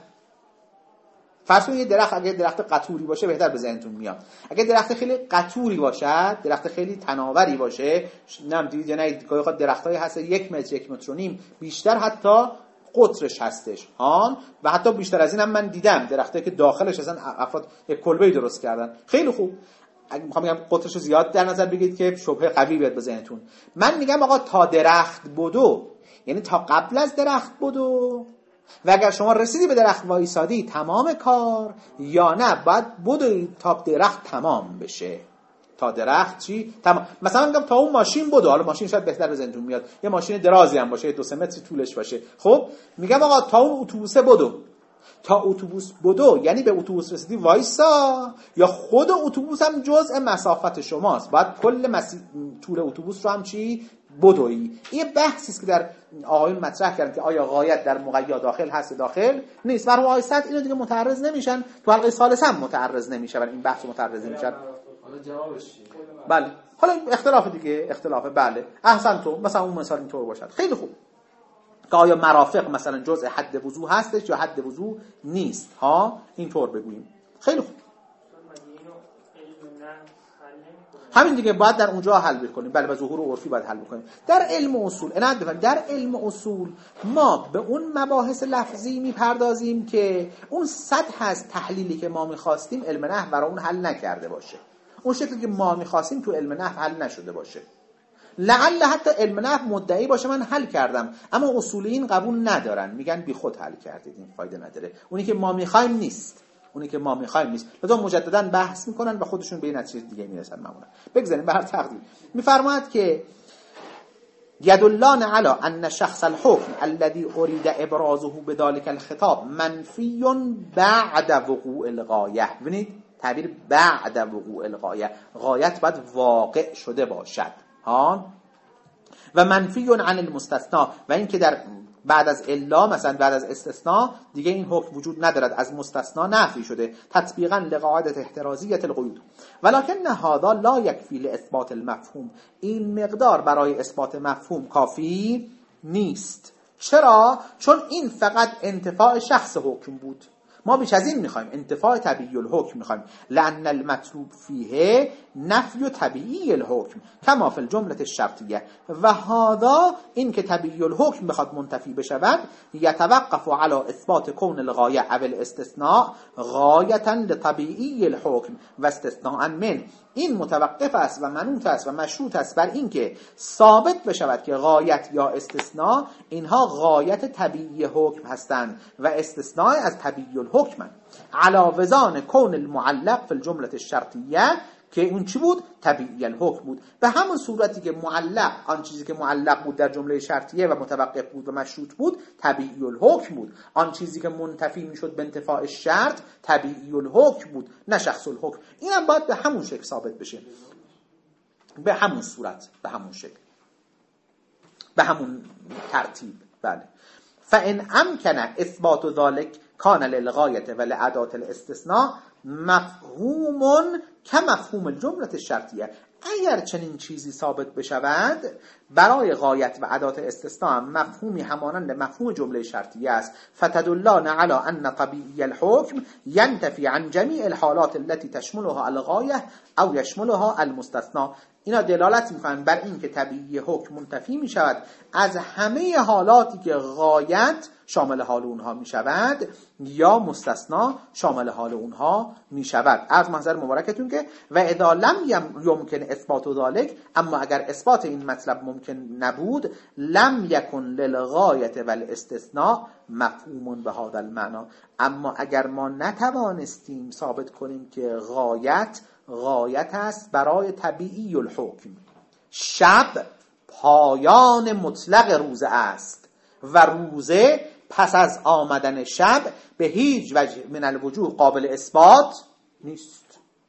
فرض کنید یه درخت اگه درخت قطوری باشه بهتر به ذهنتون میاد. اگه درخت خیلی قطوری باشه، درخت خیلی تناوری باشه، نمیدونید یا نه گاهی درختایی هست 1 متر 1.5 متر بیشتر حتی قطرش هستش ها، و حتی بیشتر از این هم من دیدم درختایی که داخلش اصلا افراد یک کلبه‌ای درست کردن. خیلی خوب. اگه میخوام بگم قطرش رو زیاد در نظر بگیرید که شبهه قوی بیاد به ذهنتون، من میگم آقا تا درخت بدو یعنی تا قبل از درخت بدو، و اگر شما رسیدی به درخت وایسادی تمام کار، یا نه باید بدوی تا درخت تمام بشه. تا درخت چی؟ تمام. مثلا میگم تا اون ماشین بدو، حالا ماشین شاید بهتر به ذهنتون میاد، یه ماشین درازی هم باشه 2-3 متر طولش باشه. خب میگم آقا تا اون اتوبوس بدو، تا اتوبوس بدو یعنی به اتوبوس رسیدی وایسا، یا خود اتوبوس هم جزء مسافت شماست، باید کل طول اتوبوس رو هم چی بدوی. این بحثی است که در آقایون مطرح کردن که آیا غایت در مقید داخل هست داخل نیست. مرحوم آقای صدر اینو دیگه متعرض نمیشن، تو حلقه ثالث هم متعرض نمیشن، این بحث متعرض نمیشن. حالا جوابش چیه؟ بله حالا اختلاف دیگه، اختلافه. بله احسن تو مثلا اون مثال اینطور باشد. خیلی خوب. که آیا مرافق مثلا جزء حد وضو هستش یا حد وضو نیست ها، اینطور بگوییم. خیلی خوب. همین دیگه باید در اونجا حل بکنیم. بله، و ظهور عرفی باید حل بکنیم. در علم اصول در علم اصول ما به اون مباحث لفظی میپردازیم که اون سطح از تحلیلی که ما میخواستیم علم نحو برای اون حل نکرده باشه، اون شکلی که ما میخواستیم تو علم نحو حل نشده باشه. لعل حتی علم نحو مدعی باشه من حل کردم، اما اصولیین قبول ندارن، میگن بی خود حل کردید، این فایده نداره، اونی که ما میخوایم نیست، لذا مجددا بحث میکنن و خودشون به این نتیجه دیگه میرسن. معمولا بگذاریم به هر تقدیر. میفرماید که یدلان علی ان شخص الحکم الذي اريد ابرازه بذلك الخطاب منفی بعد وقوع الغایه. ببینید تعبیر بعد وقوع الغایه، غایت باید واقع شده باشد ها، و منفی عن المستثنا، و این که در بعد از الا مثلا بعد از استثناء دیگه این حکم وجود ندارد، از مستثنا نفی شده تطبیقا لقاعده احترازیه القیود. ولکن هذا لا یکفی لاثبات المفهوم، این مقدار برای اثبات مفهوم کافی نیست. چرا؟ چون این فقط انتفاع شخص حکم بود، ما بیش از این میخوایم، انتفاع طبیعی الحکم میخوایم. لأن المطلوب فیه نفی طبیعی الحکم کما فی الجمله الشرطیه. و هذا این که طبیعی الحکم بخواد منتفی بشود، یتوقف علی اثبات کون الغایه او الاستثناء غایتا لطبیعی الحکم و استثناء من. این متوقف است و منوط است و مشروط است بر این که ثابت بشود که غایت یا استثناء اینها غایت طبیعی حکم هستند و استثناء از طبیعی الحکم، علاوه زان کون المعلق فی الجمله الشرطیه که اون چی بود؟ طبیعی الحکم بود. به همون صورتی که معلق، آن چیزی که معلق بود در جمله شرطیه و متوقف بود و مشروط بود، طبیعی الحکم بود. آن چیزی که منتفی میشد به انتفاع شرط، طبیعی الحکم بود، نه شخص الحکم. اینم باید به همون شکل ثابت بشه، به همون صورت، به همون شکل، به همون ترتیب. بله. فإن امکن اثبات ذلك کان للغایه و لاداه الاستثناء مفهوم کمفهوم الجمله الشرطیه. اگر چنین چیزی ثابت بشود، برای غایت و ادات استثناء مفهومی همانند مفهوم جمله شرطیه است. فتدلان علی ان طبیعی الحکم ینتفی عن جمیع الحالات التي تشملها الغایه او یشملها المستثنى. اینا دلالت میکنن بر این که طبیعی حکم منتفی می شود از همه حالاتی که غایت شامل حال اونها می شود یا مستثنا شامل حال اونها می شود. از محضر مبارکتون که و اذا لم یمکن اثبات ذلك، اما اگر اثبات این مطلب ممکن نبود، لم یکن للغایت والاستثناء مفهوم به هذا المعنى. اما اگر ما نتوانستیم ثابت کنیم که غایت است برای طبیعی الحکم، شب پایان مطلق روزه است و روزه پس از آمدن شب به هیچ وجه من الوجوه قابل اثبات نیست.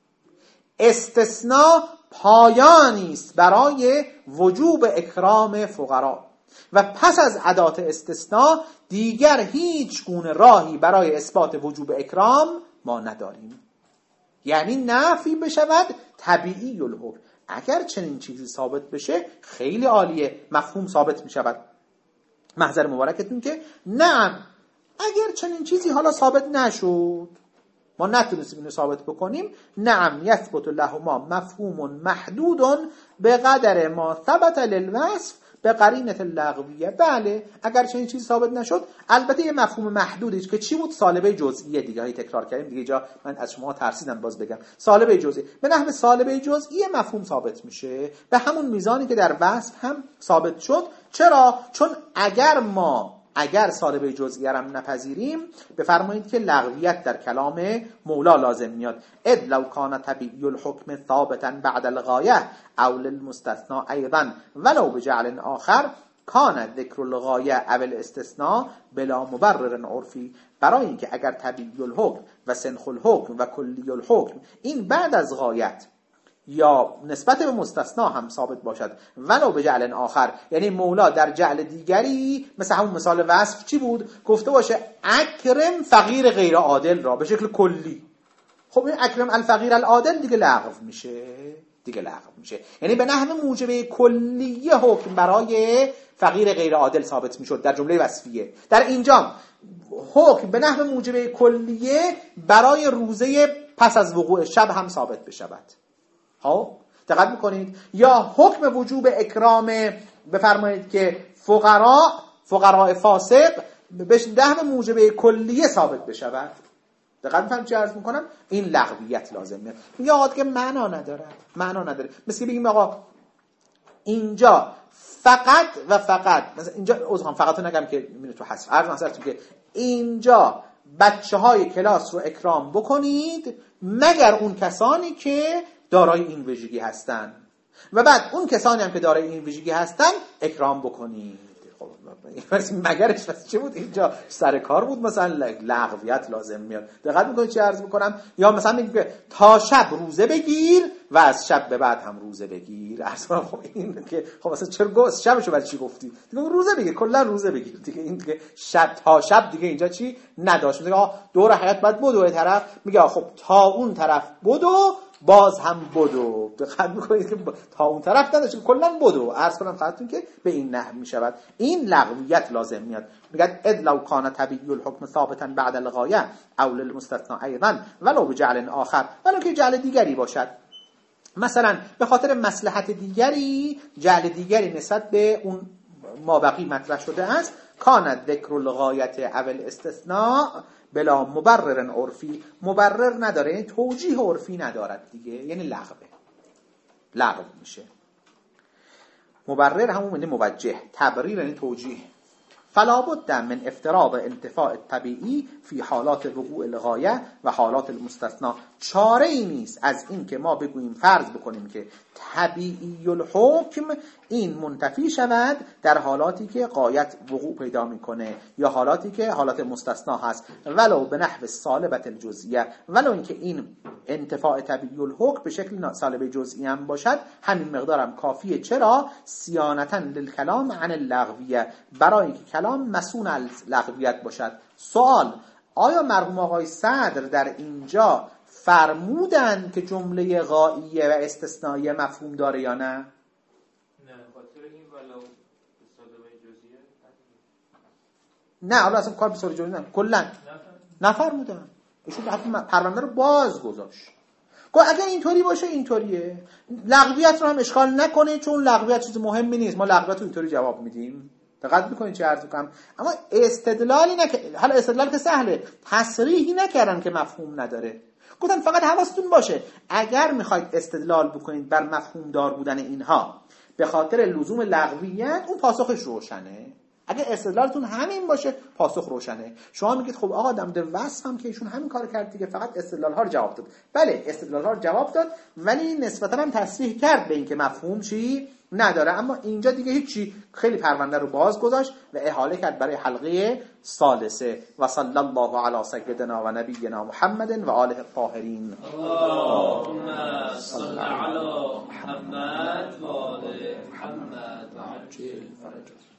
استثناء پایانی است برای وجوب اکرام فقرا و پس از ادات استثناء دیگر هیچ گونه راهی برای اثبات وجوب اکرام ما نداریم. یعنی نفی بشود طبیعی الحکم. اگر چنین چیزی ثابت بشه خیلی عالیه، مفهوم ثابت می شود. محضر مبارکتون که نعم، اگر چنین چیزی حالا ثابت نشد، ما نتونستیم اینو ثابت بکنیم، نعم یثبت لهما مفهوم محدود به قدر ما ثبت للوصف به قرینه اللغویه. بله، اگر چنین چیزی ثابت نشد، البته یه مفهوم محدودی که چی بود؟ سالبه جزئیه دیگه. هی تکرار کردیم دیگه، جا من از شما ترسیدم باز بگم سالبه جزئی. به نحو سالبه جزئی مفهوم ثابت میشه به همون میزانی که در وصف هم ثابت شد. چرا؟ چون اگر سالبه جزئی هم نپذیریم، بفرمایید که لغویت در کلام مولا لازم میاد. اذ لو کان طبیعی الحکم ثابتا بعد الغایه او للمستثنى ایضا ولو بجعل آخر کان ذکر الغایه او الاستثناء بلا مبرر عرفی. برای اینکه اگر طبیعی الحکم و سنخ الحکم و کلی الحکم این بعد از غایت یا نسبت به مستثنا هم ثابت باشد، ولو به جعل آخر، یعنی مولا در جعل دیگری مثل همون مثال وصف چی بود؟ گفته باشه اکرم فقیر غیر عادل را به شکل کلی. خب این اکرم الفقیر العادل دیگه لغو میشه، یعنی به نحو موجبه کلیه حکم برای فقیر غیر عادل ثابت میشد در جمله وصفیه. در اینجا حکم به نحو موجبه کلیه برای روزه پس از وقوع شب هم ثابت بشود. ها دقت میکنید؟ یا حکم وجوب اکرام بفرمایید که فقراء فاسق به نحو موجبه کلیه ثابت بشود. دقت می‌فهمید چی عرض میکنم؟ این لغویت لازم میاد. یاد که معنا نداره. مثل بگیم آقا اینجا فقط و فقط، مثلا اینجا فقط رو نگم که میره تو حذف، عرض نظرتون که اینجا بچه‌های کلاس رو اکرام بکنید مگر اون کسانی که دارای این ویژگی هستن، و بعد اون کسانی هم که دارای این ویژگی هستن اکرام بکنید. مگرش پس چه بود اینجا سر کار بود مثلا لغویت لازم میاد. دقت میکنید چه عرض میکنم؟ یا مثلا میگه تا شب روزه بگیر و از شب به بعد هم روزه بگیر. عرض کنم خب این که خب مثلا چرا گفت شبشو برای چی گفتی؟ دیگه روزه بگیر، کلا روزه بگیر دیگه. این دیگه شب تا شب دیگه اینجا چی نداشت. میگه دور حیات بعد بدو طرف، میگه خب تا اون طرف بدو باز هم بدو. دقت میکنید که تا اون طرف نداشت کلا بدو. عرض کنم خدمتتون که به این نحو میشود. این لغویت لازم میاد. میگه اذ لو کان طبیعی الحکم ثابتا بعد الغایه او للمستثنى ایضا ولو بجعل آخر، ولو که جعل دیگری باشد، مثلا به خاطر مصلحت دیگری جعل دیگری نسبت به اون مابقی مطرح شده است. کان ذکر الغایه او الاستثناء بلا مبرر عرفی، مبرر نداره یعنی توجیه عرفی ندارد دیگه، یعنی لغو میشه. مبرر همون یعنی موجه، تبریر یعنی توجیه. فلا بد من افتراض انتفاع طبیعی فی حالات وقوع الغایه و حالات المستثنا. چاره ای نیست از این که ما بگوییم فرض بکنیم که طبیعی الحکم این منتفی شود در حالاتی که غایت وقوع پیدا میکنه یا حالاتی که حالات مستثنا هست، ولو به نحو سالبت الجزئیه، ولو اینکه این انتفاع طبیعی الحکم به شکل سالبه جزئی هم باشد، همین مقدارم کافیه. چرا؟ صیانتا للکلام عن اللغویه، برای که کلام مسون از لغویت باشد. سوال: آیا مرحوم آقای صدر در اینجا فرمودن که جمله غائیه و استثنائیه مفهوم داره یا نه؟ نه حالا اصلا کار به صورت جزئی نه، کلا نفرمودن. ایشون حتی پرونده رو باز گذاشت. گفت اگه اینطوری باشه اینطوریه، لغویت رو هم اشکال نکنه چون لغویت چیز مهمی نیست، ما لغویت رو اینطوری جواب میدیم. دقت میکنین چه عرض میکنم؟ اما استدلالی حالا استدلال که سهله، تصریحی نکردن که مفهوم نداره. گفتن فقط حواستون باشه اگر میخواید استدلال بکنید بر مفهوم دار بودن اینها به خاطر لزوم لغویت، اون پاسخش روشنه. اگه استدلالتون همین باشه پاسخ روشنه. شما میگید خب آقا در وصف هم که ایشون همین کار کرد دیگه، فقط استدلال ها رو جواب داد. بله استدلال ها رو جواب داد ولی نسبتا هم تصریح کرد به این که مفهوم چی نداره. اما اینجا دیگه هیچی، خیلی پرونده رو باز گذاشت و احاله کرد برای حلقه ثالثه. و صلی الله علی سیدنا و نبینا محمد و آله الطاهرین. اللهم صل علی محمد و آل محمد و عجل فرجه.